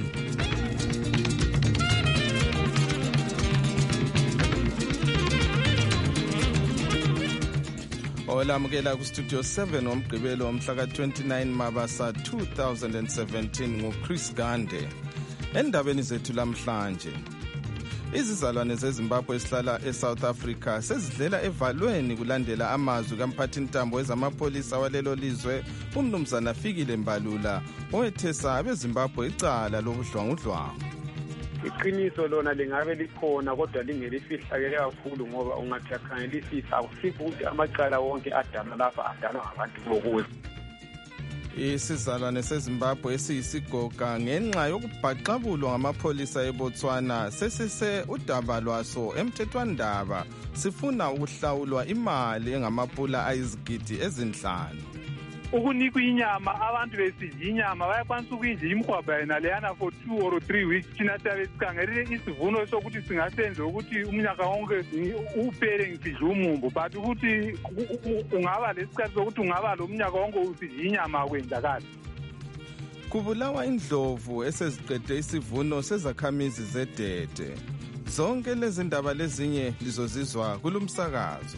Olamukela ku Studio 7 omgqibelo omhla ka-29 Mabasa 2017 nguChris Gande. Endabeni zethu lamhlanje, izizalwane zeZimbabwe esihlala eSouth Africa sezidlela evalweni kulandela amazwi kamphathintambo wezamapolisa walelo lizwe uMnumzana Fikile Mbalula owethesa abeZimbabwe icala lobudlwangudlwangu. Iqiniso lona lingabe likhona kodwa lingelifihlakele kakhulu ngoba ungathi akhangelisisa akusikho ukuthi amacala wonke adala lapha adalwa ngabantu bokuza. Isizalwane seZimbabwe esiyisigoga ngenxa yokubhaqabulwa ngamapholisa eBotswana sesise udaba lwaso emthethwandaba sifuna ukuhlawulwa imali engamapula ayizigidi ezinhlanu. Ukunikwa inyama abantu besidla inyama bayakwanisa ukuyidla imkhwabha yena leyana for 2 or 3 weeks thina siyabe sikhangelile isivuno sokuthi singasenze ukuthi umnyaka wonke uphele ngisidla umumbu but ukuthi ungaba lesikhathi sokuthi ungaba lo mnyaka wonke usidla inyama kwenzakala. Kubulawa indlovu eseziqede isivuno sezakhamizi zedede. Zonke lezi ndaba lezinye lizozizwa kulumsakazo.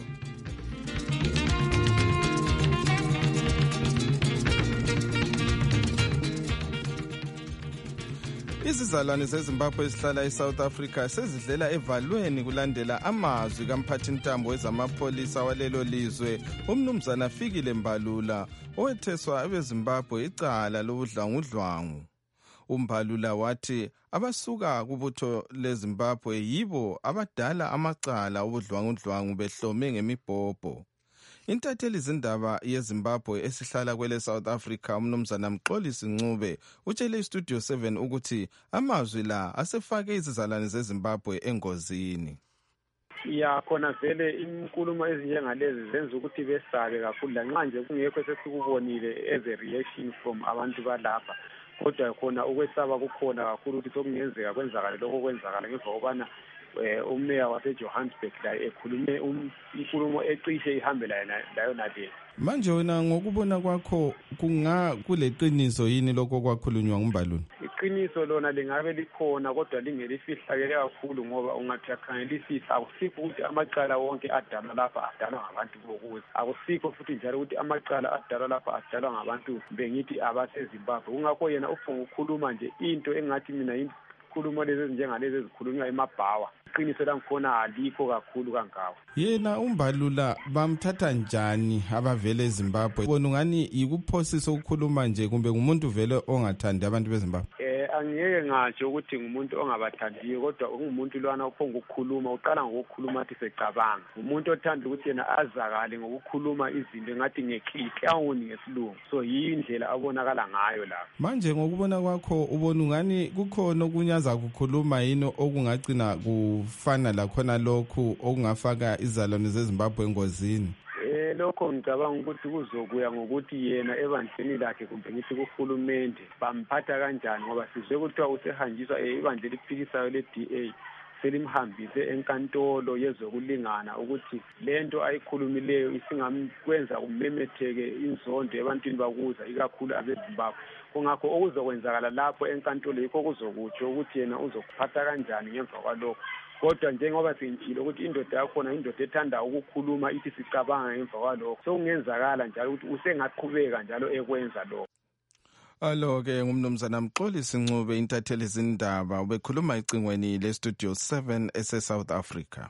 Izizalwane zeZimbabwe ezihlala eSouth Africa sezidlela evalweni kulandela amazwi kamphathintambo wezamapolisa walelo lizwe uMnumzana Fikile Mbalula owetheswa abeZimbabwe icala lobudlwangudlwangu. uMbalula wathi abasuka kubutho leZimbabwe yibo abadala amacala obudlwangudlwangu behlome ngemibhobho. Intatheli zindaba yeZimbabwe esihlala kwele South Africa uMnumzana Mxolisi Ncube utshele iStudio 7 ukuthi amazwi la asefake izizalwane zeZimbabwe engozini. Ya khona vele inkulumo ezinjengalezi zenza ukuthi besabe kakhulu lanxa nje kungekho esesikubonile as a reaction from abantu balapha, kodwa khona ukwesaba kukhona kakhulu ukuthi okungenzeka kwenzakala lokho kwenzakala ngemva kokubana umeya waseJohannesburg la ekhulume inkulumo ecishe ihambelana layo nale. Manje wena ngokubona kwakho kuleqiniso yini lokho kwakhulunywa nguMbalula? Iqiniso lona lingabe likhona kodwa lingelifihlakele kakhulu ngoba ungathi akhangelisisa akusikho ukuthi amacala wonke adalwa lapha adalwa ngabantu bokuza. Akusikho futhi njalo ukuthi amacala adalwa lapha adalwa ngabantu bengithi abaseZimbabwe. Kungakho yena ufuna ukukhuluma nje into engathi mina inkulumo lezi ezinjengalezi ezikhulunywa emabhawa. Iqiniso langikhona alikho kakhulu kangako. Yena uMbalula bamthatha njani abavele eZimbabwe? Bona ungani yikuphosisa ukukhuluma nje kumbe ngumuntu vele ongathandi abantu beZimbabwe? Angeke ngatsho ukuthi ngumuntu ongabathandiyo kodwa ungumuntu lwana uphonga ukukhuluma uqala ngokukhuluma athi secabanga. Umuntu othanda ukuthi yena azakale ngokukhuluma izinto ngathi ngeklikhe awuni ngesilungu. So yindlela abonakala ngayo lapho. Manje ngokubona kwakho ubona ungani kukhona okunyaza ukukhuluma yini okungagcina kufana lakhona lokhu okungafaka izizalwane zeZimbabwe engozini? Lokho ngicabanga ukuthi kuzokuya ngokuthi yena ebandleni lakhe kumbe ngithi kuhulumende bamphatha kanjani ngoba sizwe kuthiwa usehanjiswa ibandla eliphikisayo le-DA selimhambise enkantolo yezokulingana ukuthi lento ayikhulumileyo isingamkwenza kumemetheke inzondo ebantwini bakuza ikakhulu abeZimbabwe. Kungakho okuzokwenzakala lapho enkantolo yikho kuzokutsho ukuthi yena uzokuphatha kanjani ngemva kwalokho. Kodwa njengoba sengitshilo ukuthi indoda yakhona indoda ethanda ukukhuluma ithi sicabanga ngemva kwalokho, sokungenzakala njalo ukuthi usengaqhubeka njalo ekwenza lokho. Alo-ke ngumnumzana Mxolisi Ncube intatheli zindaba ubekhuluma icingweni leStudio 7 ese-South Africa.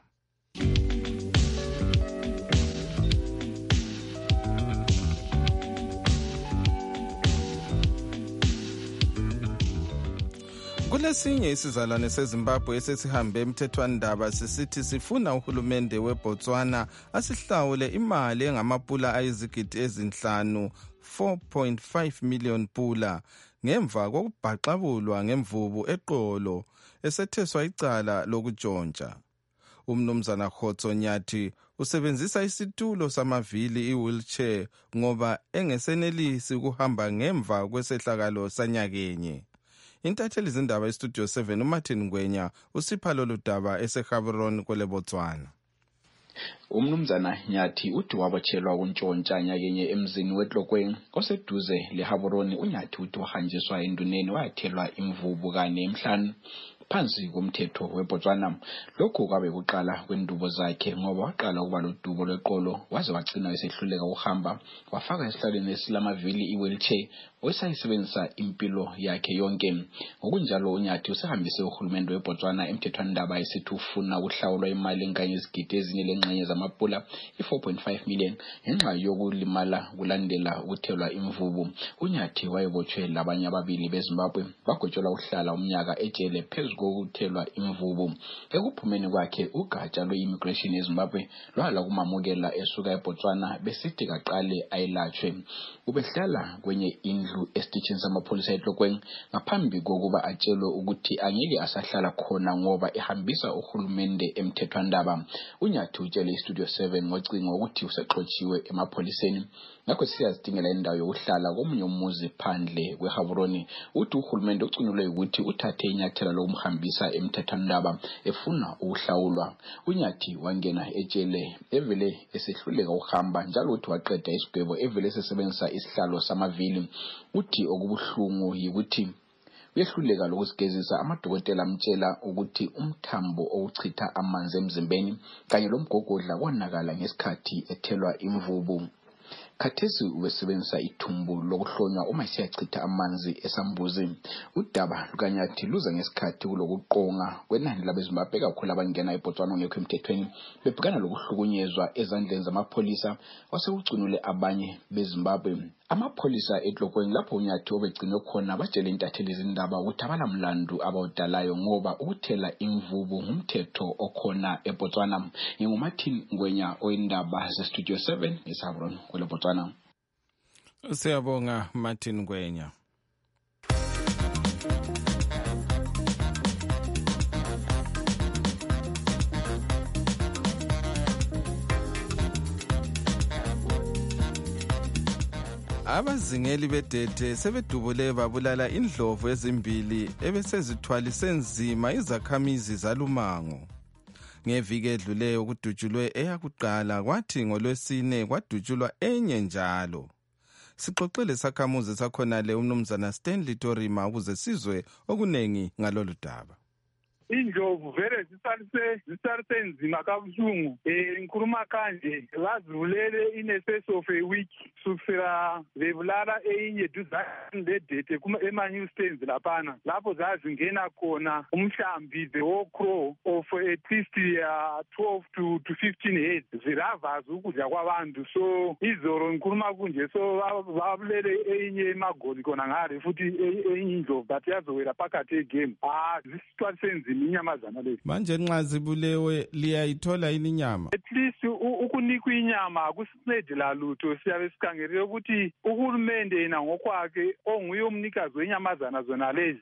Kulesinye isizalwane seZimbabwe esesihambe emthethwandaba sisithi sifuna uhulumende weBotswana asihlawule imali engamapula ayizigidi ezinhlanu 4.5 million pula ngemva kokubhaqabulwa ngemvubu eqolo esetheswa icala lokutshontsha. Umnumzana Khotso Nyathi usebenzisa isitulo samavili i-wheelchair ngoba engesenelisi ukuhamba ngemva kwesehlakalo sanyakenye. Intatheli zindaba eStudio 7 uMartin Ngwenya usipha lolu daba eseGaborone kwele Botswana. Umnumzana Nyathi uthi wabotshelwa untshontsha nyakenye emzini weTlokweni oseduze leGaborone. uNyathi uthi wahanjiswa enduneni wayathelwa imvubu kane emhlanu phansi komthetho weBotswana. Lokhu kwabe kuqala kwendubo zakhe ngoba waqala ukuba lodubo lweqolo waze wagcina esehluleka ukuhamba wafaka esihlalweni esilamavili i-wheelchair oyisayisebenzisa impilo yakhe yonke. Ngokunjalo uNyathi usehambise uhulumende weBotswana emthethwandaba esithi ufuna ukuhlawulwa imali enganye izigidi ezine lengxenye zamapula i-4.5 million ngenxa yokulimala kulandela ukuthelwa imvubu. uNyathi wayebotshwe labanye ababili beZimbabwe bagotshelwa ukuhlala umnyaka ejele phezu kokuthelwa imvubu. Ekuphumeni kwakhe ugatsha lwe-immigration eZimbabwe lwala kumamukela esuka eBotswana besithi kaqale ayelatshwe. Ubehlala kwenye indlu esitishini samapholisa eTlokweni ngaphambi kokuba atshelwe ukuthi angeke asahlala khona ngoba ehambisa uhulumende emthethwandaba. uNyathi utshele iStudio 7 ngocingo ukuthi usexotshiwe emapholiseni ngakho siyazidingela indawo yokuhlala komunye umuzi phandle kweGaborone. Uthi uhulumende ucingelwe ukuthi uthathe inyathelo lokumhambisa emthethwandaba efuna ukuhlawulwa. uNyathi wangena ejele evele esehluleka ukuhamba njalo uthi waqeda isigwebo evele esebenzisa isihlalo samavili. Uthi okubuhlungu yikuthi uyehluleka lokusigezisa. Amadokotela amtshela ukuthi umthambo owuchitha amanzi emzimbeni kanye lomgogodla konakala ngesikhathi ethelwa imvubu. Khathesi ubesebenzisa ithumbu lokuhlonywa uma siyachitha amanzi esambuzi. Udaba lukaNyathi luza ngesikhathi kulokuqonga kwenani labeZimbabwe kakhulu abangena eBotswana ngekho emthethweni bebhekana lokuhlukunyezwa ezandleni zamapholisa wasekucunule abanye beZimbabwe. Amapholisa eTlokweni lapho uNyathi obegcinwe khona batshele intatheli zindaba ukuthi abalamlandu abawudalayo ngoba ukuthela imvubu ngumthetho okhona eBotswana. NginguMartin Ngwenya oyindaba zeStudio 7 eGaborone kwele Botswana. Siyabonga Martin Ngwenya. Abazingeli bedete sebedubule babulala indlovu ezimbili ebesezithwalise nzima izakhamizi zalumango. Ngeviki edluleyo kudutshulwe eyakuqala kwathi ngolwesine kwadutshulwa enye njalo. Sixoxele sakhamuzi sakhonale umnumzana Stanley Torima ukuze sizwe okunengi ngalolu daba. Indlovu vele zisarise nzima kabuhlungu. Ngikhuluma kanje bazivulele in a space of a week kusukela bebulala eyinye duzane ledete ema-New Stains laphana lapho zazingena khona umhlambi the whole crow of at least 12 to 15 heads ziravaza ukudla kwabantu. So izolo ngikhuluma kunje so babulele eyinye emagoli khona ngale futhi eyinye indlovu but yazowela phakathi egame. Zisithwalise nzima inyamazana lezi. Manje nxa zibulewe liyayithola inyama? At least ukunikwa inyama akusincedela lutho. Siyabe sikhangelele ukuthi uhulumende yena ngokwakhe onguye umnikazi wenyamazana zona lezi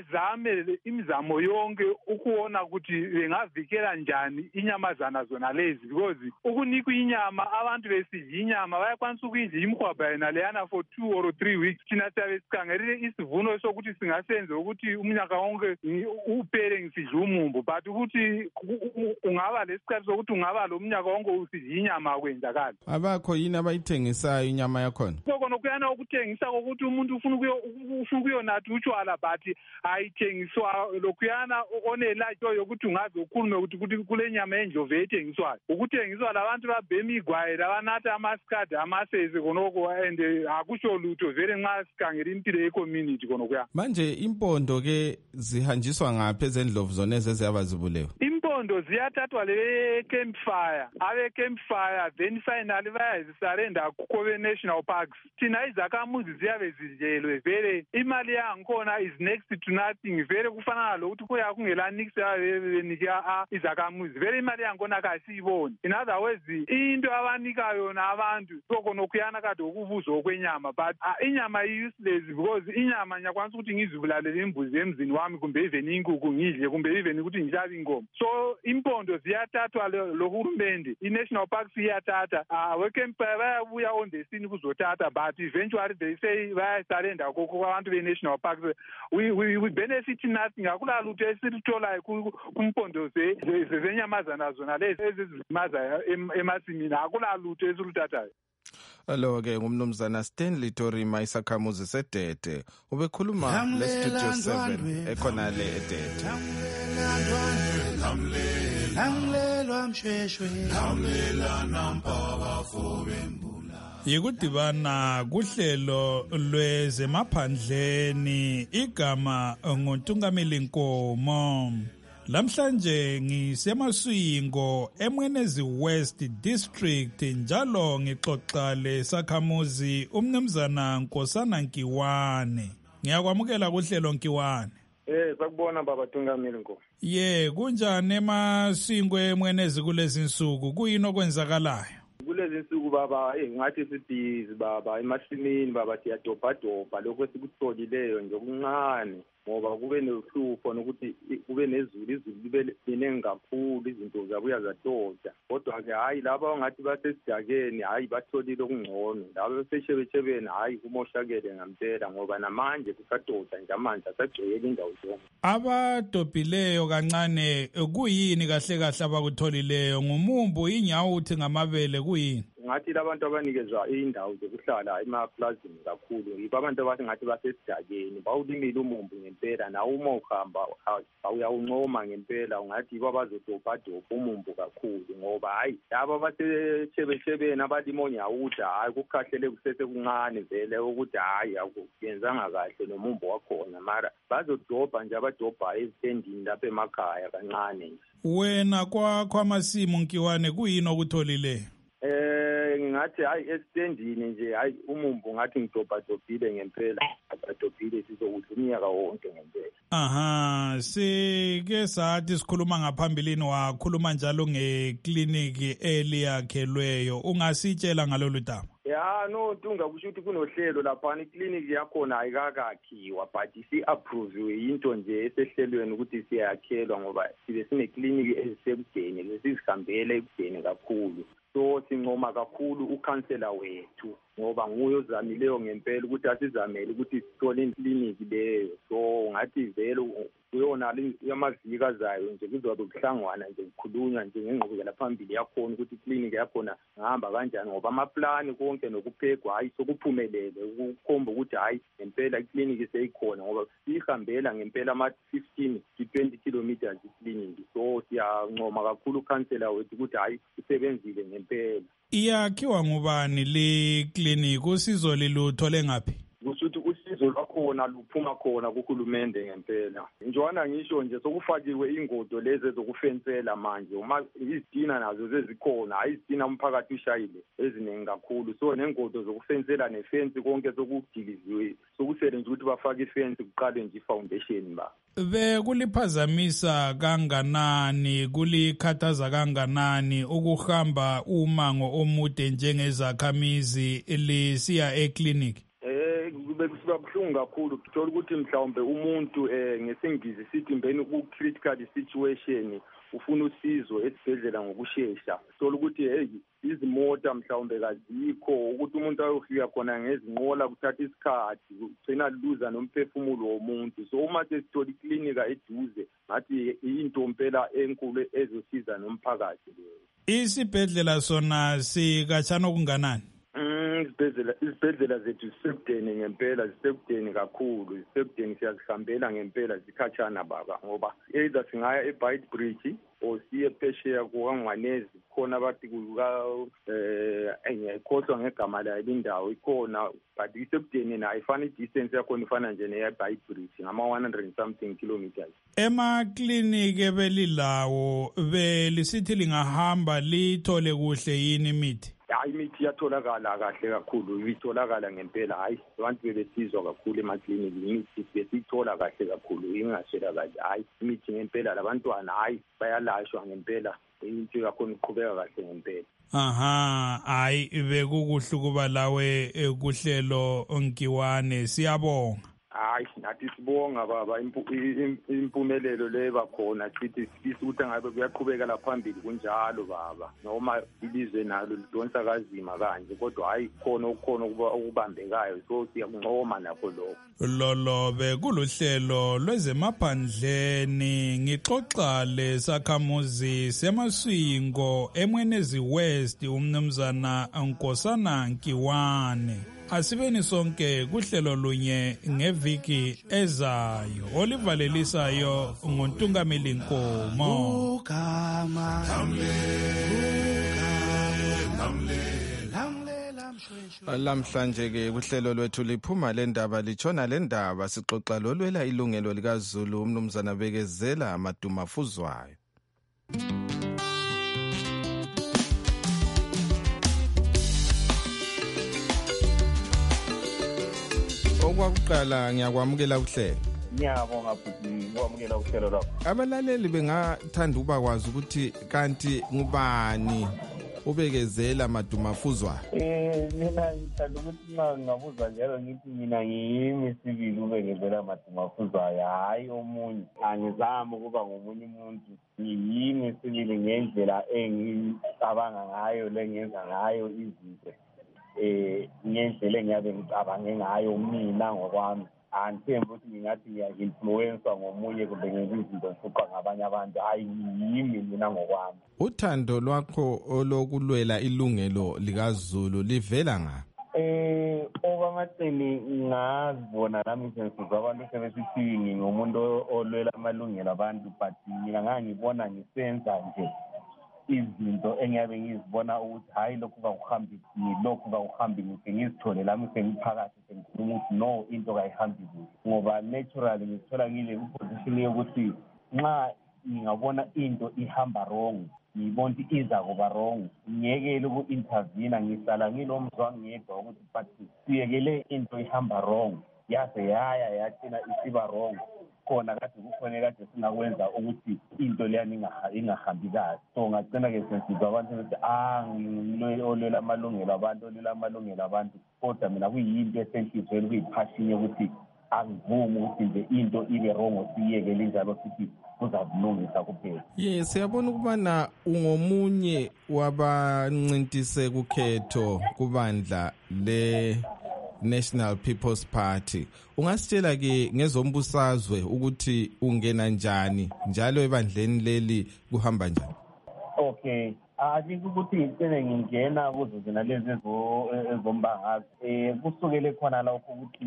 ezame imizamo yonke ukuona ukuthi bengavikela njani inyamazana zona lezi because ukunikwa inyama abantu besidla inyama bayakwanisa ukuyidla imhwaba yena leyana for 2 or 3 weeks. Thina siyabe sikhangelele isivuno sokuthi singasenze ukuthi umnyaka wonke upele ngisidla umumbu but ukuthi ungaba lesikhathi sokuthi ungaba lo mnyaka wonke usidla inyama kwenzakala. Abakho yini abayithengisayo inyama yakhona? Khona kuyana ukuthengisa ukuthi umuntu ufuna ukuyonatha utshwala but ayithengiswa lokuyana onelatsho yokuthi ungaze ukhulume ukuthi kule nyama endlovu ethengiswayo ukuthengiswa labantu babhema igwayi labanatha amaskadi amasese khonoko and akusho lutho vele nxa sikhangela impilo ye-community khonokuyana. Manje impondo ke zihanjiswa ngaphi ezendlovu zona ezeziyaba zibulewe? Impondo ziyathathwa le-campfire abe-campfire then finally bayazisarenda kuKhobe National Parks. Thina izakhamuzi ziyabe zidlelwe vele imali yangikhona is next to nothing vele kufanana lokuthi kuya kungelanixia benika izakhamuzi vele imali yangikhona kasiyiboni. In other words into abanika yona abantu sokhonokuyana kade ukuvuzwa okwenyama but inyama i-useless because inyama ngiyakwanisa ukuthi ngizibulalela imbuzi emzini wami kumbe even inkukhu ngidle kumbe even ukuthi ngihlabe inkomo. So impondo ziyathathwa lohulumende, i-national parks iyathatha, awekempa bayabuya on the scene kuzothatha, but eventually they say bayasurrender kwabantu be-national parks. We benefit nothing. Akula lutho esitholayo kumpondo zenyamazana zona lezi ezizilimaza emasimini, akula lutho esiluthathayo. Alo-ke ngumnumzana Stanley Torima isakhamuzi sedede ubekhuluma le-Studio 7 ekhonale edede. Yikudibana kuhlelo lwezemaphandleni, igama nguNtungameli Nkomo. Lamhlanje ngisemaswingo eMwenezi West District njalo ngixoxa lesakhamuzi umnumzana Nkosana Nkiwane. Ngiyakwamukela kuhlelo Nkiwane. Sakubona baba Tungameli Nkomo. Kunjani emaswingo eMwenezi kulezi insuku? Kuyini okwenzakalayo? Kulezi insuku baba ngathi sibhizi baba emasimini baba siyadobhadobha lokho esikutholileyo nje okuncane ngoba kube nohlupho nokuthi kube izulu libe liningi kakhulu, izinto zabuya zadoda. Kodwa-ke hayi laba ngathi basesidakeni hayi batholile okungcono, laba beseshebetshebeni hayi kumoshakele ngempela ngoba namanje kusadoda nje amanje asagcwele indawo zonke. Abadobhileyo kancane kuyini kahle kahle abakutholileyo? Ngumumbu, inyawuthi ngamabele, kuyini? Ngathi labantu abanikezwa indawo zokuhlala emaplazini kakhulu yibo abantu abasingathi basesidakeni, bawulimile umumbu ngempela, nawe uma uhamba awuyawuncoma ngempela, ungathi yibo abazodobhadobha umumbu kakhulu ngoba hayi laba baseshebeshebeni abalima onyawuthi hayi kukhahlele kusesekuncane vele ukuthi hayi akuyenzanga kahle nomumbu wakhona, mara bazodobha nje abadobha ezitendini lapha emakhaya kancane nje. Wena kwakho amasimu Nkiwane kuyini okutholileyo? Ngathi hayi esitendini nje hayi umumbu ngathi ngidobhadobhile ngempela, ngidobhadobhile sizokudla umnyaka wonke ngempela. Sike sathi sikhuluma ngaphambilini wakhuluma njalo ngekliniki eliyakhelweyo, ungasitshela ngalolu daba? No Ntunga, kusho ukuthi kunohlelo laphana ikliniki yakhona ayikakakhiwa but isi-approviwe yinto nje esehlelweni ukuthi siyakhelwa ngoba sibe sinekliniki ezisekudeni lesizihambela ekudeni kakhulu. So sincoma kakhulu ukhansela wethu ngoba nguye ozamileyo ngempela ukuthi asizamele ukuthi sithole ikliniki leyo. So ngathi vele kuyona amaviki azayo nje kuzobe kuhlangwana nje kukhulunywa nje ngengqubekela phambili yakhona ukuthi ikliniki yakhona ngahamba kanjani ngoba amaplani konke nokuphekwa hayi sokuphumelele ukukhomba ukuthi hayi ngempela ikliniki seyikhona ngoba sihambela ngempela ama-15-20 kilometers ikliniki. So siyancoma kakhulu ukhansela wethu ukuthi hayi usebenzile ngempela. Iyakhiwa ngubani le clinic? Usizo liluthole ngaphi? Kusuthi usizo lwakhona luphuma khona kuhulumende ngempela. Njwana ngisho nje sokufakiwe ingodo lezi ezokufensela manje, uma izitina nazo zezikhona, hayi izitina umphakathi ushayile eziningi kakhulu. So nengodo zokufensela nefensi konke sokudiliziwe, sokusele nje ukuthi bafake ifensi kuqale nje ifoundation ba. Kuliphazamisa kanganani, kulikhathaza kanganani ukuhamba umango omude njengezakhamizi lisiya ekliniki? Bekusuka buhlungu kakhulu kuthola ukuthi mhlawumbe umuntu ngesingisi sithi mbeni ku-critical situation ufuna usizo esibhedlela ngokushesha, thola ukuthi izimota mhlawumbe kazikho ukuthi umuntu ayofika khona ngezinqola kuthatha isikhathi, ugcina luza nomphefumulo womuntu. So uma sesithola iklinika eduze ngathi into mpela enkulu ezosiza nomphakathi leyo. Isibhedlela sona sikatshana okunganani? Izibhedlela zethu zisekudeni ngempela, zisekudeni kakhulu, zisekudeni siyazihambela ngempela zikhatshana baba ngoba either singaya eBite Bridge or siye phesheya kukaNgwanezi khona bathi engiyikhohlwa ngegama layo indawo ikhona but isekudeni nayo ifana i-distance yakhona ifana nje neyeBite Bridge ngama-100 something kilometers. Emakliniki ebelilawo belisithi lingahamba lithole kuhle yini imithi? Hayi imithi iyatholakala kahle kakhulu, itholakala ngempela. Hayi abantu bebesizwa kakhulu emakliniki, imithi besiyithola kahle kakhulu, ingaswela kahle. Hayi imithi ngempela labantwana hayi bayalashwa ngempela, into yakhona iqhubeka kahle ngempela. Hayi bekukuhle kuba lawe kuhlelo Nkiwane, siyabonga. hayi nathi sibonga baba impumelelo le bakhona sithi sifisa ukuthi ngabe kuyaqhubekela phambili kunjalo baba noma ilizwe nalo lidonsa kazima kanje kodwa hayi khona ukubambekayo so siyakuncoma nakho lokho. Lolo bekuluhlelo lwezemaphandleni ngixoxa lesakhamuzi semaswingo eMwenezi West umnumzana Nkosana Nkiwane. Asibeni sonke kuhlelo lunye ngeviki ezayo olivalelisayo nguNtungameli Nkomo. Lamhlanje ke kuhlelo lwethu liphuma lendaba litshona lendaba sixoxa lolwela ilungelo likaZulu umnumzana Bekezela Madumafuzwayo. Okwakuqala ngiyakwamukela kuhlelo. Ngiyabonga futhi ngokwamukela uhlelo lapho. Abalaleli bengathanda ukuba kwazi ukuthi kanti ngubani uBekezela Madumafuzwayo. Mina ngithanda ukuthi nxa ngabuza njalo ngithi mina ngiyimi sibili uBekezela Madumafuzwayo hayi omunye. Angizami ukuba ngomunye umuntu. Ngiyimi sibili ngendlela engicabanga ngayo lengenza ngayo izinto. Ngendlela engiyabe ngicabange ngayo mina ngokwami. Anthemba ukuthi ngingathi ngiya-influenswa ngomunye kumbe ngenza izinto ngifuqa ngabanye abantu hayi yimi mina ngokwami. Uthando lwakho olokulwela ilungelo likaZulu livela ngaphi? Okwamacini ngazibona nami sensizwa abantu sebesithi ngingumuntu olwela amalungelo abantu but mina ngangibona ngisenza nje izinto engiyabe ngizibona ukuthi hayi lokhu kakuhambi ngithi ngizithole lami sengiphakathi sengikhuluma ukuthi no into kayihambi kuhle ngoba naturally ngithola ngile position yokuthi nxa ngingabona into ihamba wrong ngibona ukuthi iza kuba wrong ngiyekele uku-intervene ngihlala ngilomzwa ngedwa ukuthi but siyekele into ihamba wrong yaze yathina isiba wrong khona kade kukhona kade singakwenza ukuthi into leyani ingahambi kahle so ngagcina-ke sensizwa abantu bethi olwela amalungelo abantu kodwa mina kuyinto esenhlizweni kuyiphashini yokuthi angivumi ukuthi nje into ibe wrong siyekele njalo sithi kuzabulungisa kuphela. Siyabona ukubana ungomunye wabancintise kukhetho kubandla le National People's Party. Ungasitshela ke ngezombusazwe ukuthi ungena njani njalo ebandleni leli kuhamba njani? Okay. Athi ukuthi ngicela ngingena kuzo zina lezi ezombangazwe. Kusukele khona lapho ukuthi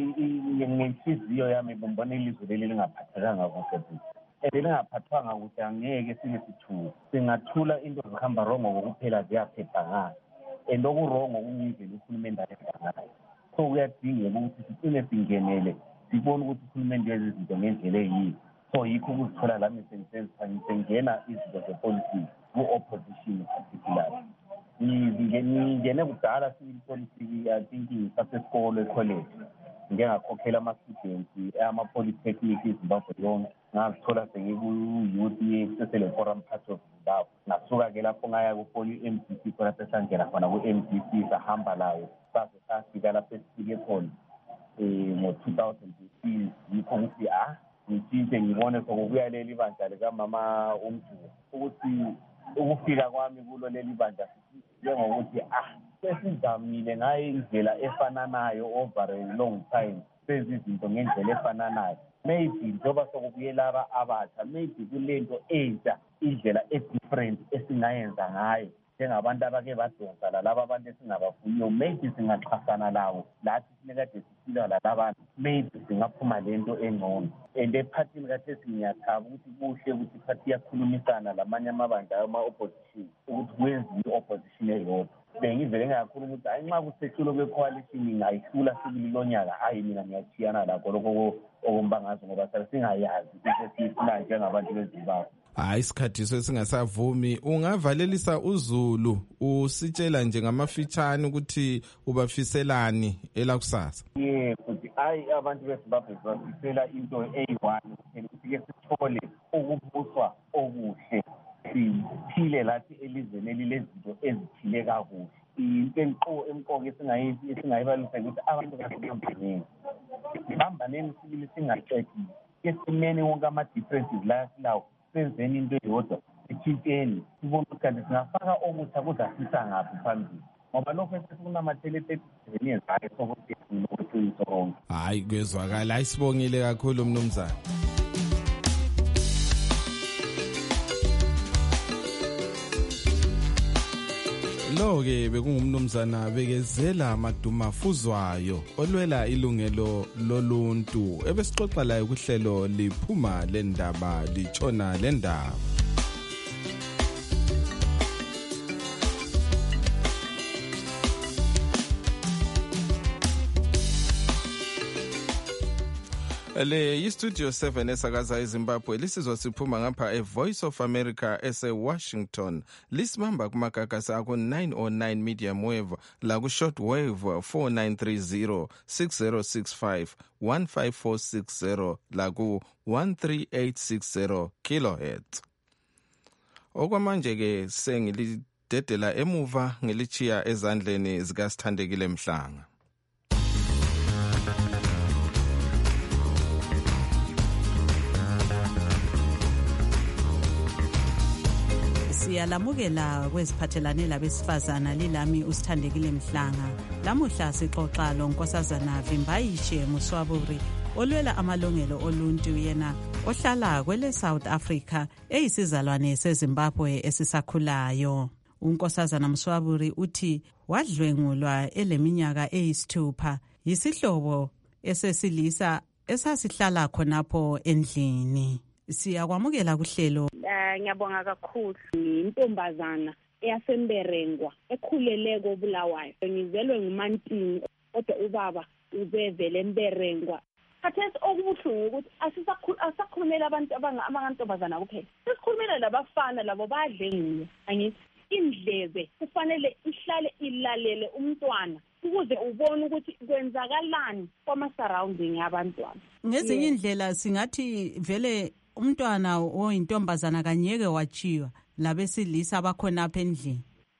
ngenhliziyo yami ngibona ilizwe leli lingaphathekanga kuhle. Elingaphathwanga kuhle angeke sibe sithula. Singathula into zihamba wrong ngokuphela ziyaphepha ngayo. Oku-wrong okuyindlela uhulumende ayenza ngayo. So kuyadingeka ukuthi sicine singenele sibone ukuthi uhulumende yenza izinto ngendlela eyiyo. So yikho ukuzithola lami sengena izinto zepolitiki ku-opposition particularly. Ngingene kudala civil politics I think ngisasesikole ecollege. Ngike ngakhokhela ama-students ama-polytechnic eZimbabwe yonke ngazithola sengiku-youth sesele-forum part of Zimbabwe. Ngasuka-ke lapho ngaya ku-MDC khona sesangena khona ku-MDC sahamba layo saze safika lapho esifike khona ngo-2015 yikho ukuthi ngitshintshe ngibone sokubuya leli bandla likamama uMjuba ukuthi ukufika kwami kulo leli bandla njengokuthi sesizamile ngayo indlela efananayo over a long time senza izinto ngendlela efananayo maybe njengoba sokubuye laba abatsha maybe kulento entsha indlela e-different esingayenza ngayo njengabantu abake badonsa lalaba abantu esingabafuniyo maybe singaxhasana lawo lathi sinekade sisila lalabantu maybe singaphuma lento engcono and ephathini kathesi ngiyathaba ukuthi kuhle ukuthi iphathi iyakhulumisana lamanye amabandla ama-opposition ukuthi kwenziwe i-opposition eyodwa bengivele ngakhuluma ukuthi hayi nxa kusethulwe kwe-coalition ngayihlula sibili lonyaka hayi mina ngiyachiyana lakho lokho okombangazo ngoba sale singayazi into esiyifunayo njengabantu beZimbabwe. Hayi isikhathiso esingasavumi ungavalelisa uZulu usitshela nje ngamafitshane ukuthi ubafiselani elakusasa. Futhi hayi abantu beZimbabwe bafisela into eyi-1 ukuthi ke sithole ukubuswa okuhle siphile lathi elizweni elilezinto ezithile kakuhle. Into emqoka esingayibalisa ukuthi abantu basemaphandleni sihambaneni sibili singaqedi esimeni wonke ama-differences la silawo senzeni into eyodwa sikhipeni sibona ukuthi kanti singafaka omutsha kuzasisa ngaphi phambili ngoba lokho esikunamathele 37 years hayi sokuthi nokuqiniso konke. Hayi kwezwakala, ayisibongile kakhulu mnumzana. Lo-ke bekungumnumzana Bekezela Madumafuzwayo olwela ilungelo loluntu ebesixoxa laye kuhlelo liphuma lendaba litshona lendaba. Le yistudio 7 esakaza eZimbabwe lisizwa siphuma ngapha eVoice of America ese-Washington. Lisimamba kumagagasi aku 909 medium wave la ku short wave 4930 6065 15460 la ku 13860 kilohertz. Okwamanje ke sengilidedela emuva ngilichiya ezandleni zikaSithandekile Mhlanga. Siyalamukela kweziphathelane labesifazana lilami uSithandekile Mhlanga. Lamuhla sixoxa lonkosazana Vimbayishe Muswaburi olwela amalungelo oluntu yena ohlala kwele South Africa eyisizalwane seZimbabwe esisakhulayo. Unkosazana Muswaburi uthi wadlwengulwa eleminyaka eyisithupha yisihlobo esesilisa esasihlala khonapho endlini. Siyakwamukela kuhlelo. Ngiyabonga kakhulu. Intombazana eyasemberengwa ekhulele koBulawayo. Ngizelwe nguMantini kodwa ubaba ubevele emberengwa. Khathesi okubuhlungu ukuthi asakhulumela abantu abangantombazana kuphela. Sesikhulumela labafana labo badlengulo. Angithi indlebe kufanele ihlale ilalele umntwana ukuze ubone ukuthi kwenzakalani kwama-surrounding abantwana. Ngezinye indlela singathi vele umntwana oyintombazana kanyeke wachiwa labesilisa abakhona apha endlini.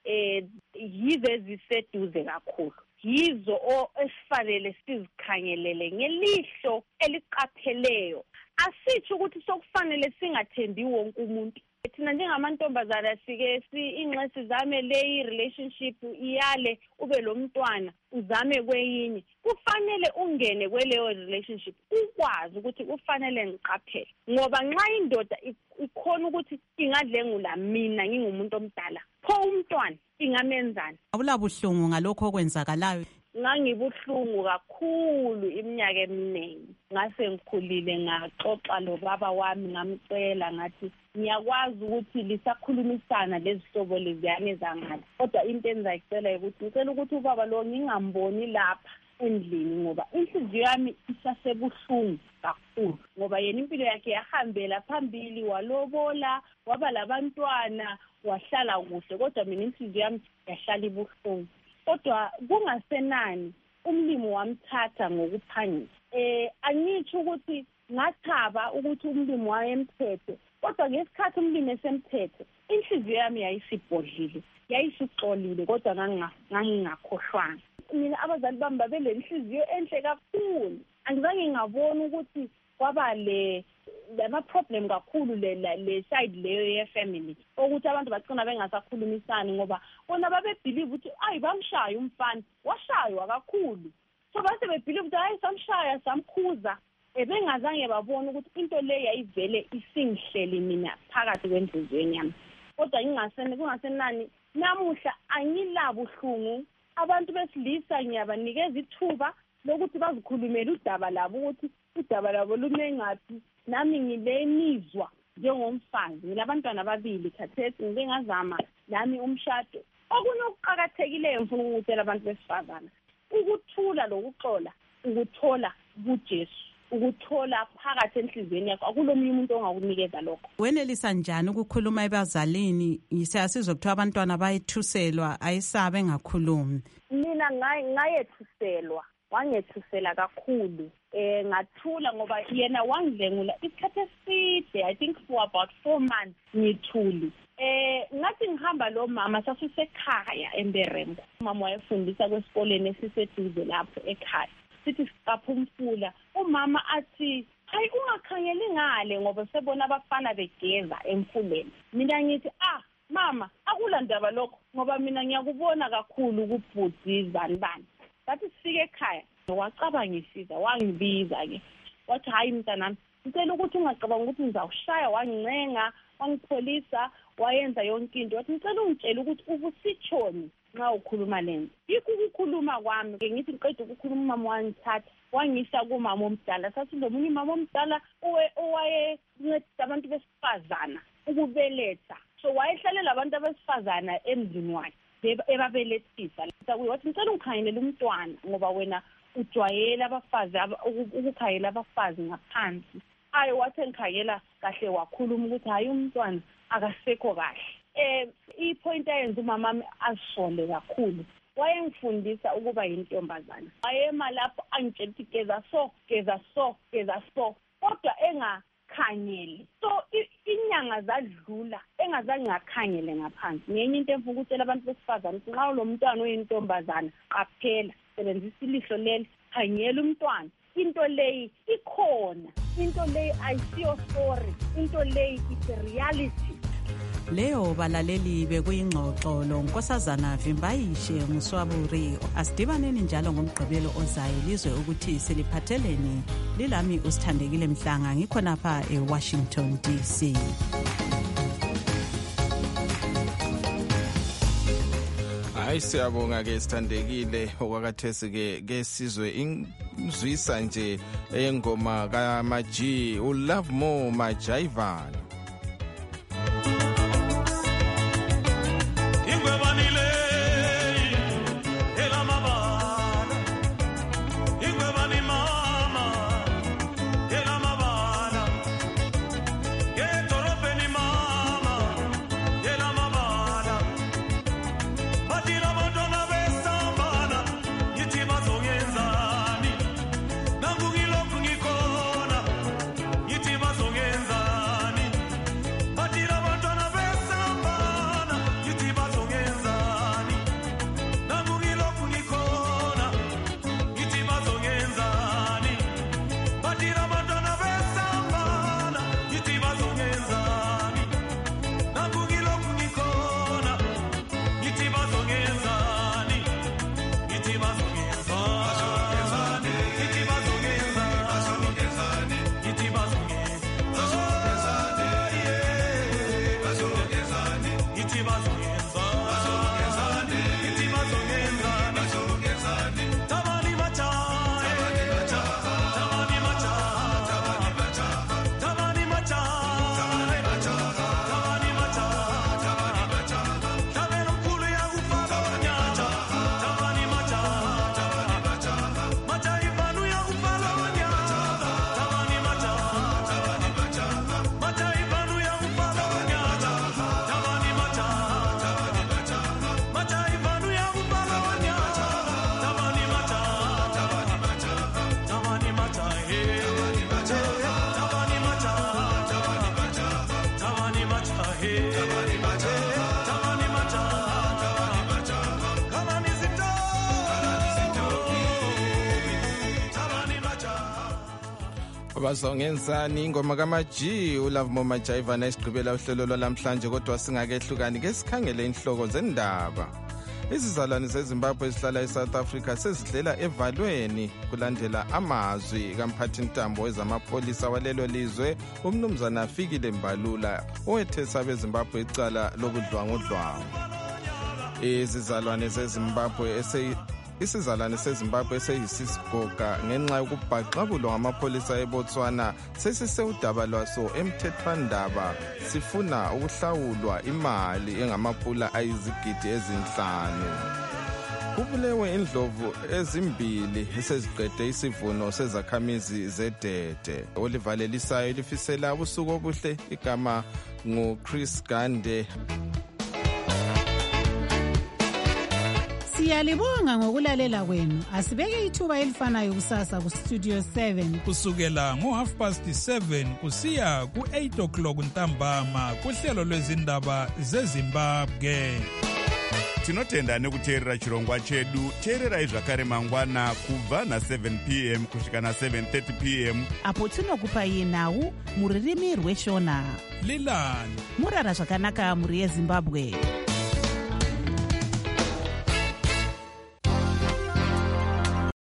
Yizo eziseduze kakhulu. Yizo esifanele sizikhangelele ngelihlo eliqapheleyo. Asitsho ukuthi sokufanele singathembi wonke umuntu. Thina njengamantombazana sike ingxesi zame le relationship iyale ube lo mntwana uzame kwenyinye. Kufanele ungene kweleyo relationship ukwazi ukuthi kufanele ngiqaphele ngoba nxa indoda ikhona ukuthi ingadlengula mina ngingumuntu omdala pho umntwana ingamenzani. Awulabuhlungu ngalokho okwenzakalayo? Ngangibuhlungu kakhulu iminyaka eminingi. Ngase ngikhulile ngaxoxa lobaba wami ngamcela ngathi ngiyakwazi ukuthi lisakhulumisana lezihlobo leziyane zangale kodwa into engizayicela ukuthi ngicela ukuthi ubaba lo ngingamboni lapha endlini ngoba inhliziyo yami isasebuhlungu kakhulu ngoba yena impilo yakhe yahambela phambili walobola waba labantwana wahlala kuhle kodwa mina inhliziyo yami yahlala ibuhlungu. Kodwa kungasenani umlimo wamthatha ngokuphangisa. Angitsho ukuthi ngathaba ukuthi umlimo wayemphethe kodwa ngesikhathi umlimo esemthethe inhliziyo yami yayisibhodlile yayisixolile kodwa ngangingakhohlwanga. Mina abazali bami babele inhliziyo enhle kakhulu. Angizange ngabona ukuthi kwaba lama-problem kakhulu le side leyo ye-family ukuthi abantu bagcina bengasakhulumisani ngoba bona babebhilive ukuthi ayi bamshaya umfana washaywa kakhulu so base bebhilive ukuthi hayi samshaya samkhuza bengazange babona ukuthi into le yayivele isingihleli mina phakathi kwenhliziyweni yami kodwa kungasenani namuhla angilabo uhlungu. Abantu besilisa ngiyabanikeza ithuba lokuthi bazikhulumele udaba labo ukuthi udaba labo lume ngaphi. Nami ngilemizwa njengomfazi ngilabantwana ababili khathesi ngingazama nami umshado. Okunye okuqhakathekileyo ngifuna ukutshela abantu besifazana ukuthula lokuxola ukuthola kuJesu ukuthola phakathi enhliziyweni yakho akulomunye umuntu ongakunikeza lokho. Wenelisa njani ukukhuluma ebazalini siyasizwa ukuthi abantwana bayethuselwa ayisabe engakhulumi? Mina ngayethuselwa wangethusela kakhulu ngathula ngoba yena wangidlengula isikhathi eside I think for about 4 months ngithuli. Ngathi ngihamba lo mama sasisekhaya emberembo. Mama wayefundisa kwesikoleni esiseduze lapho ekhaya. sithi siqapha umfula umama athi hayi ungakhangeli ngale ngoba sebona abafana begeza emfuleni. Mina ngithi mama akula ndaba lokho ngoba mina ngiyakubona kakhulu kubhudi bani. Bathi sifike ekhaya wacabangisisa wangibiza ke wathi hayi mntanami ngicela ukuthi ungacabanga ukuthi ngizawushaya, wangincenga wangipholisa wayenza yonke into. Wathi ngicela ungitshele ukuthi ubusithoni nxa ukhuluma lento. Yikho ukukhuluma kwami ke ngithi ngiqeda ukukhuluma umama wangithatha wangisa kumama omdala. Sathi lo munye umama omdala owayencedisa abantu besifazana ukubeletha, so wayehlalela abantu abesifazana emzini wakhe ebabelethisa. Wathi ngicela ungikhangelela umntwana ngoba wena ujwayela abafazi ukukhangela abafazi ngaphansi. Wathi ngikhangela kahle wakhuluma ukuthi hayi umntwana akasekho kahle. Ipoint ayenza umama wami asole kakhulu, wayengifundisa ukuba yintombazana. Wayema lapho angitshela ukuthi geza so kodwa engakhangeli. So inyanga zadlula engazange ngakhangele ngaphansi. Ngenye into emfuna ukutshela abantu besifazane ukuthi nxa lo mntwana oyintombazana qaphela, sebenzisa ilihlo leli, khangela umntwana. Into leyi ikhona, into leyi ayisiyo story, into leyi is a reality. Leyo balaleli bekuyingxoxo lo Nkosazana Vimbayishe Muswaburi. Asidibaneni njalo ngomgqibelo ozayo lizwe ukuthi seliphatheleni. Lilami uSithandekile Mhlanga ngikhonapha eWashington DC. Hayi siyabonga ke Sithandekile okwakathesi ke sizwe imzwisa nje eyengoma kaMaji uLove More Majaiva. Bazongenzani ingoma kaMaji uLove More Majaiva nesigqibela uhlelo lwalamhlanje kodwa singakehlukani ke sikhangele inhloko zendaba. Izizalwane zeZimbabwe ezihlala eSouth Africa sezidlela evalweni kulandela amazwi kamphathintambo wezamapholisa walelo lizwe umnumzana Fikile Mbalula owethesa abeZimbabwe icala lobudlwangudlwangu. Isizalwane seZimbabwe eseyisigoga ngenxa yokubhaqabulwa ngamapholisa eBotswana sesisewudaba lwaso emthethwandaba sifuna ukuhlawulwa imali engamapula ayizigidi ezinhlanu. Kubulewe indlovu ezimbili eseziqede isivuno sezakhamizi zedede. Olivalelisayo lifisela ubusuku obuhle igama nguChris Gande. Siyalibonga ngokulalela kwenu. Asibeke ithuba elifanayo kusasa ku Studio 7 kusukela ngo7:30 kusiya ku8 o'clock ntambama kuhlelo lwezindaba zeZimbabwe. tinotenda nekuteerera chirongwa chedu. teererai zvakare mangwana kubva na7 p.m. kusvika na7:30 p.m. apo tinokupai nhau muririmi rweshona. lilani murara zvakanaka mhuri yezimbabwe.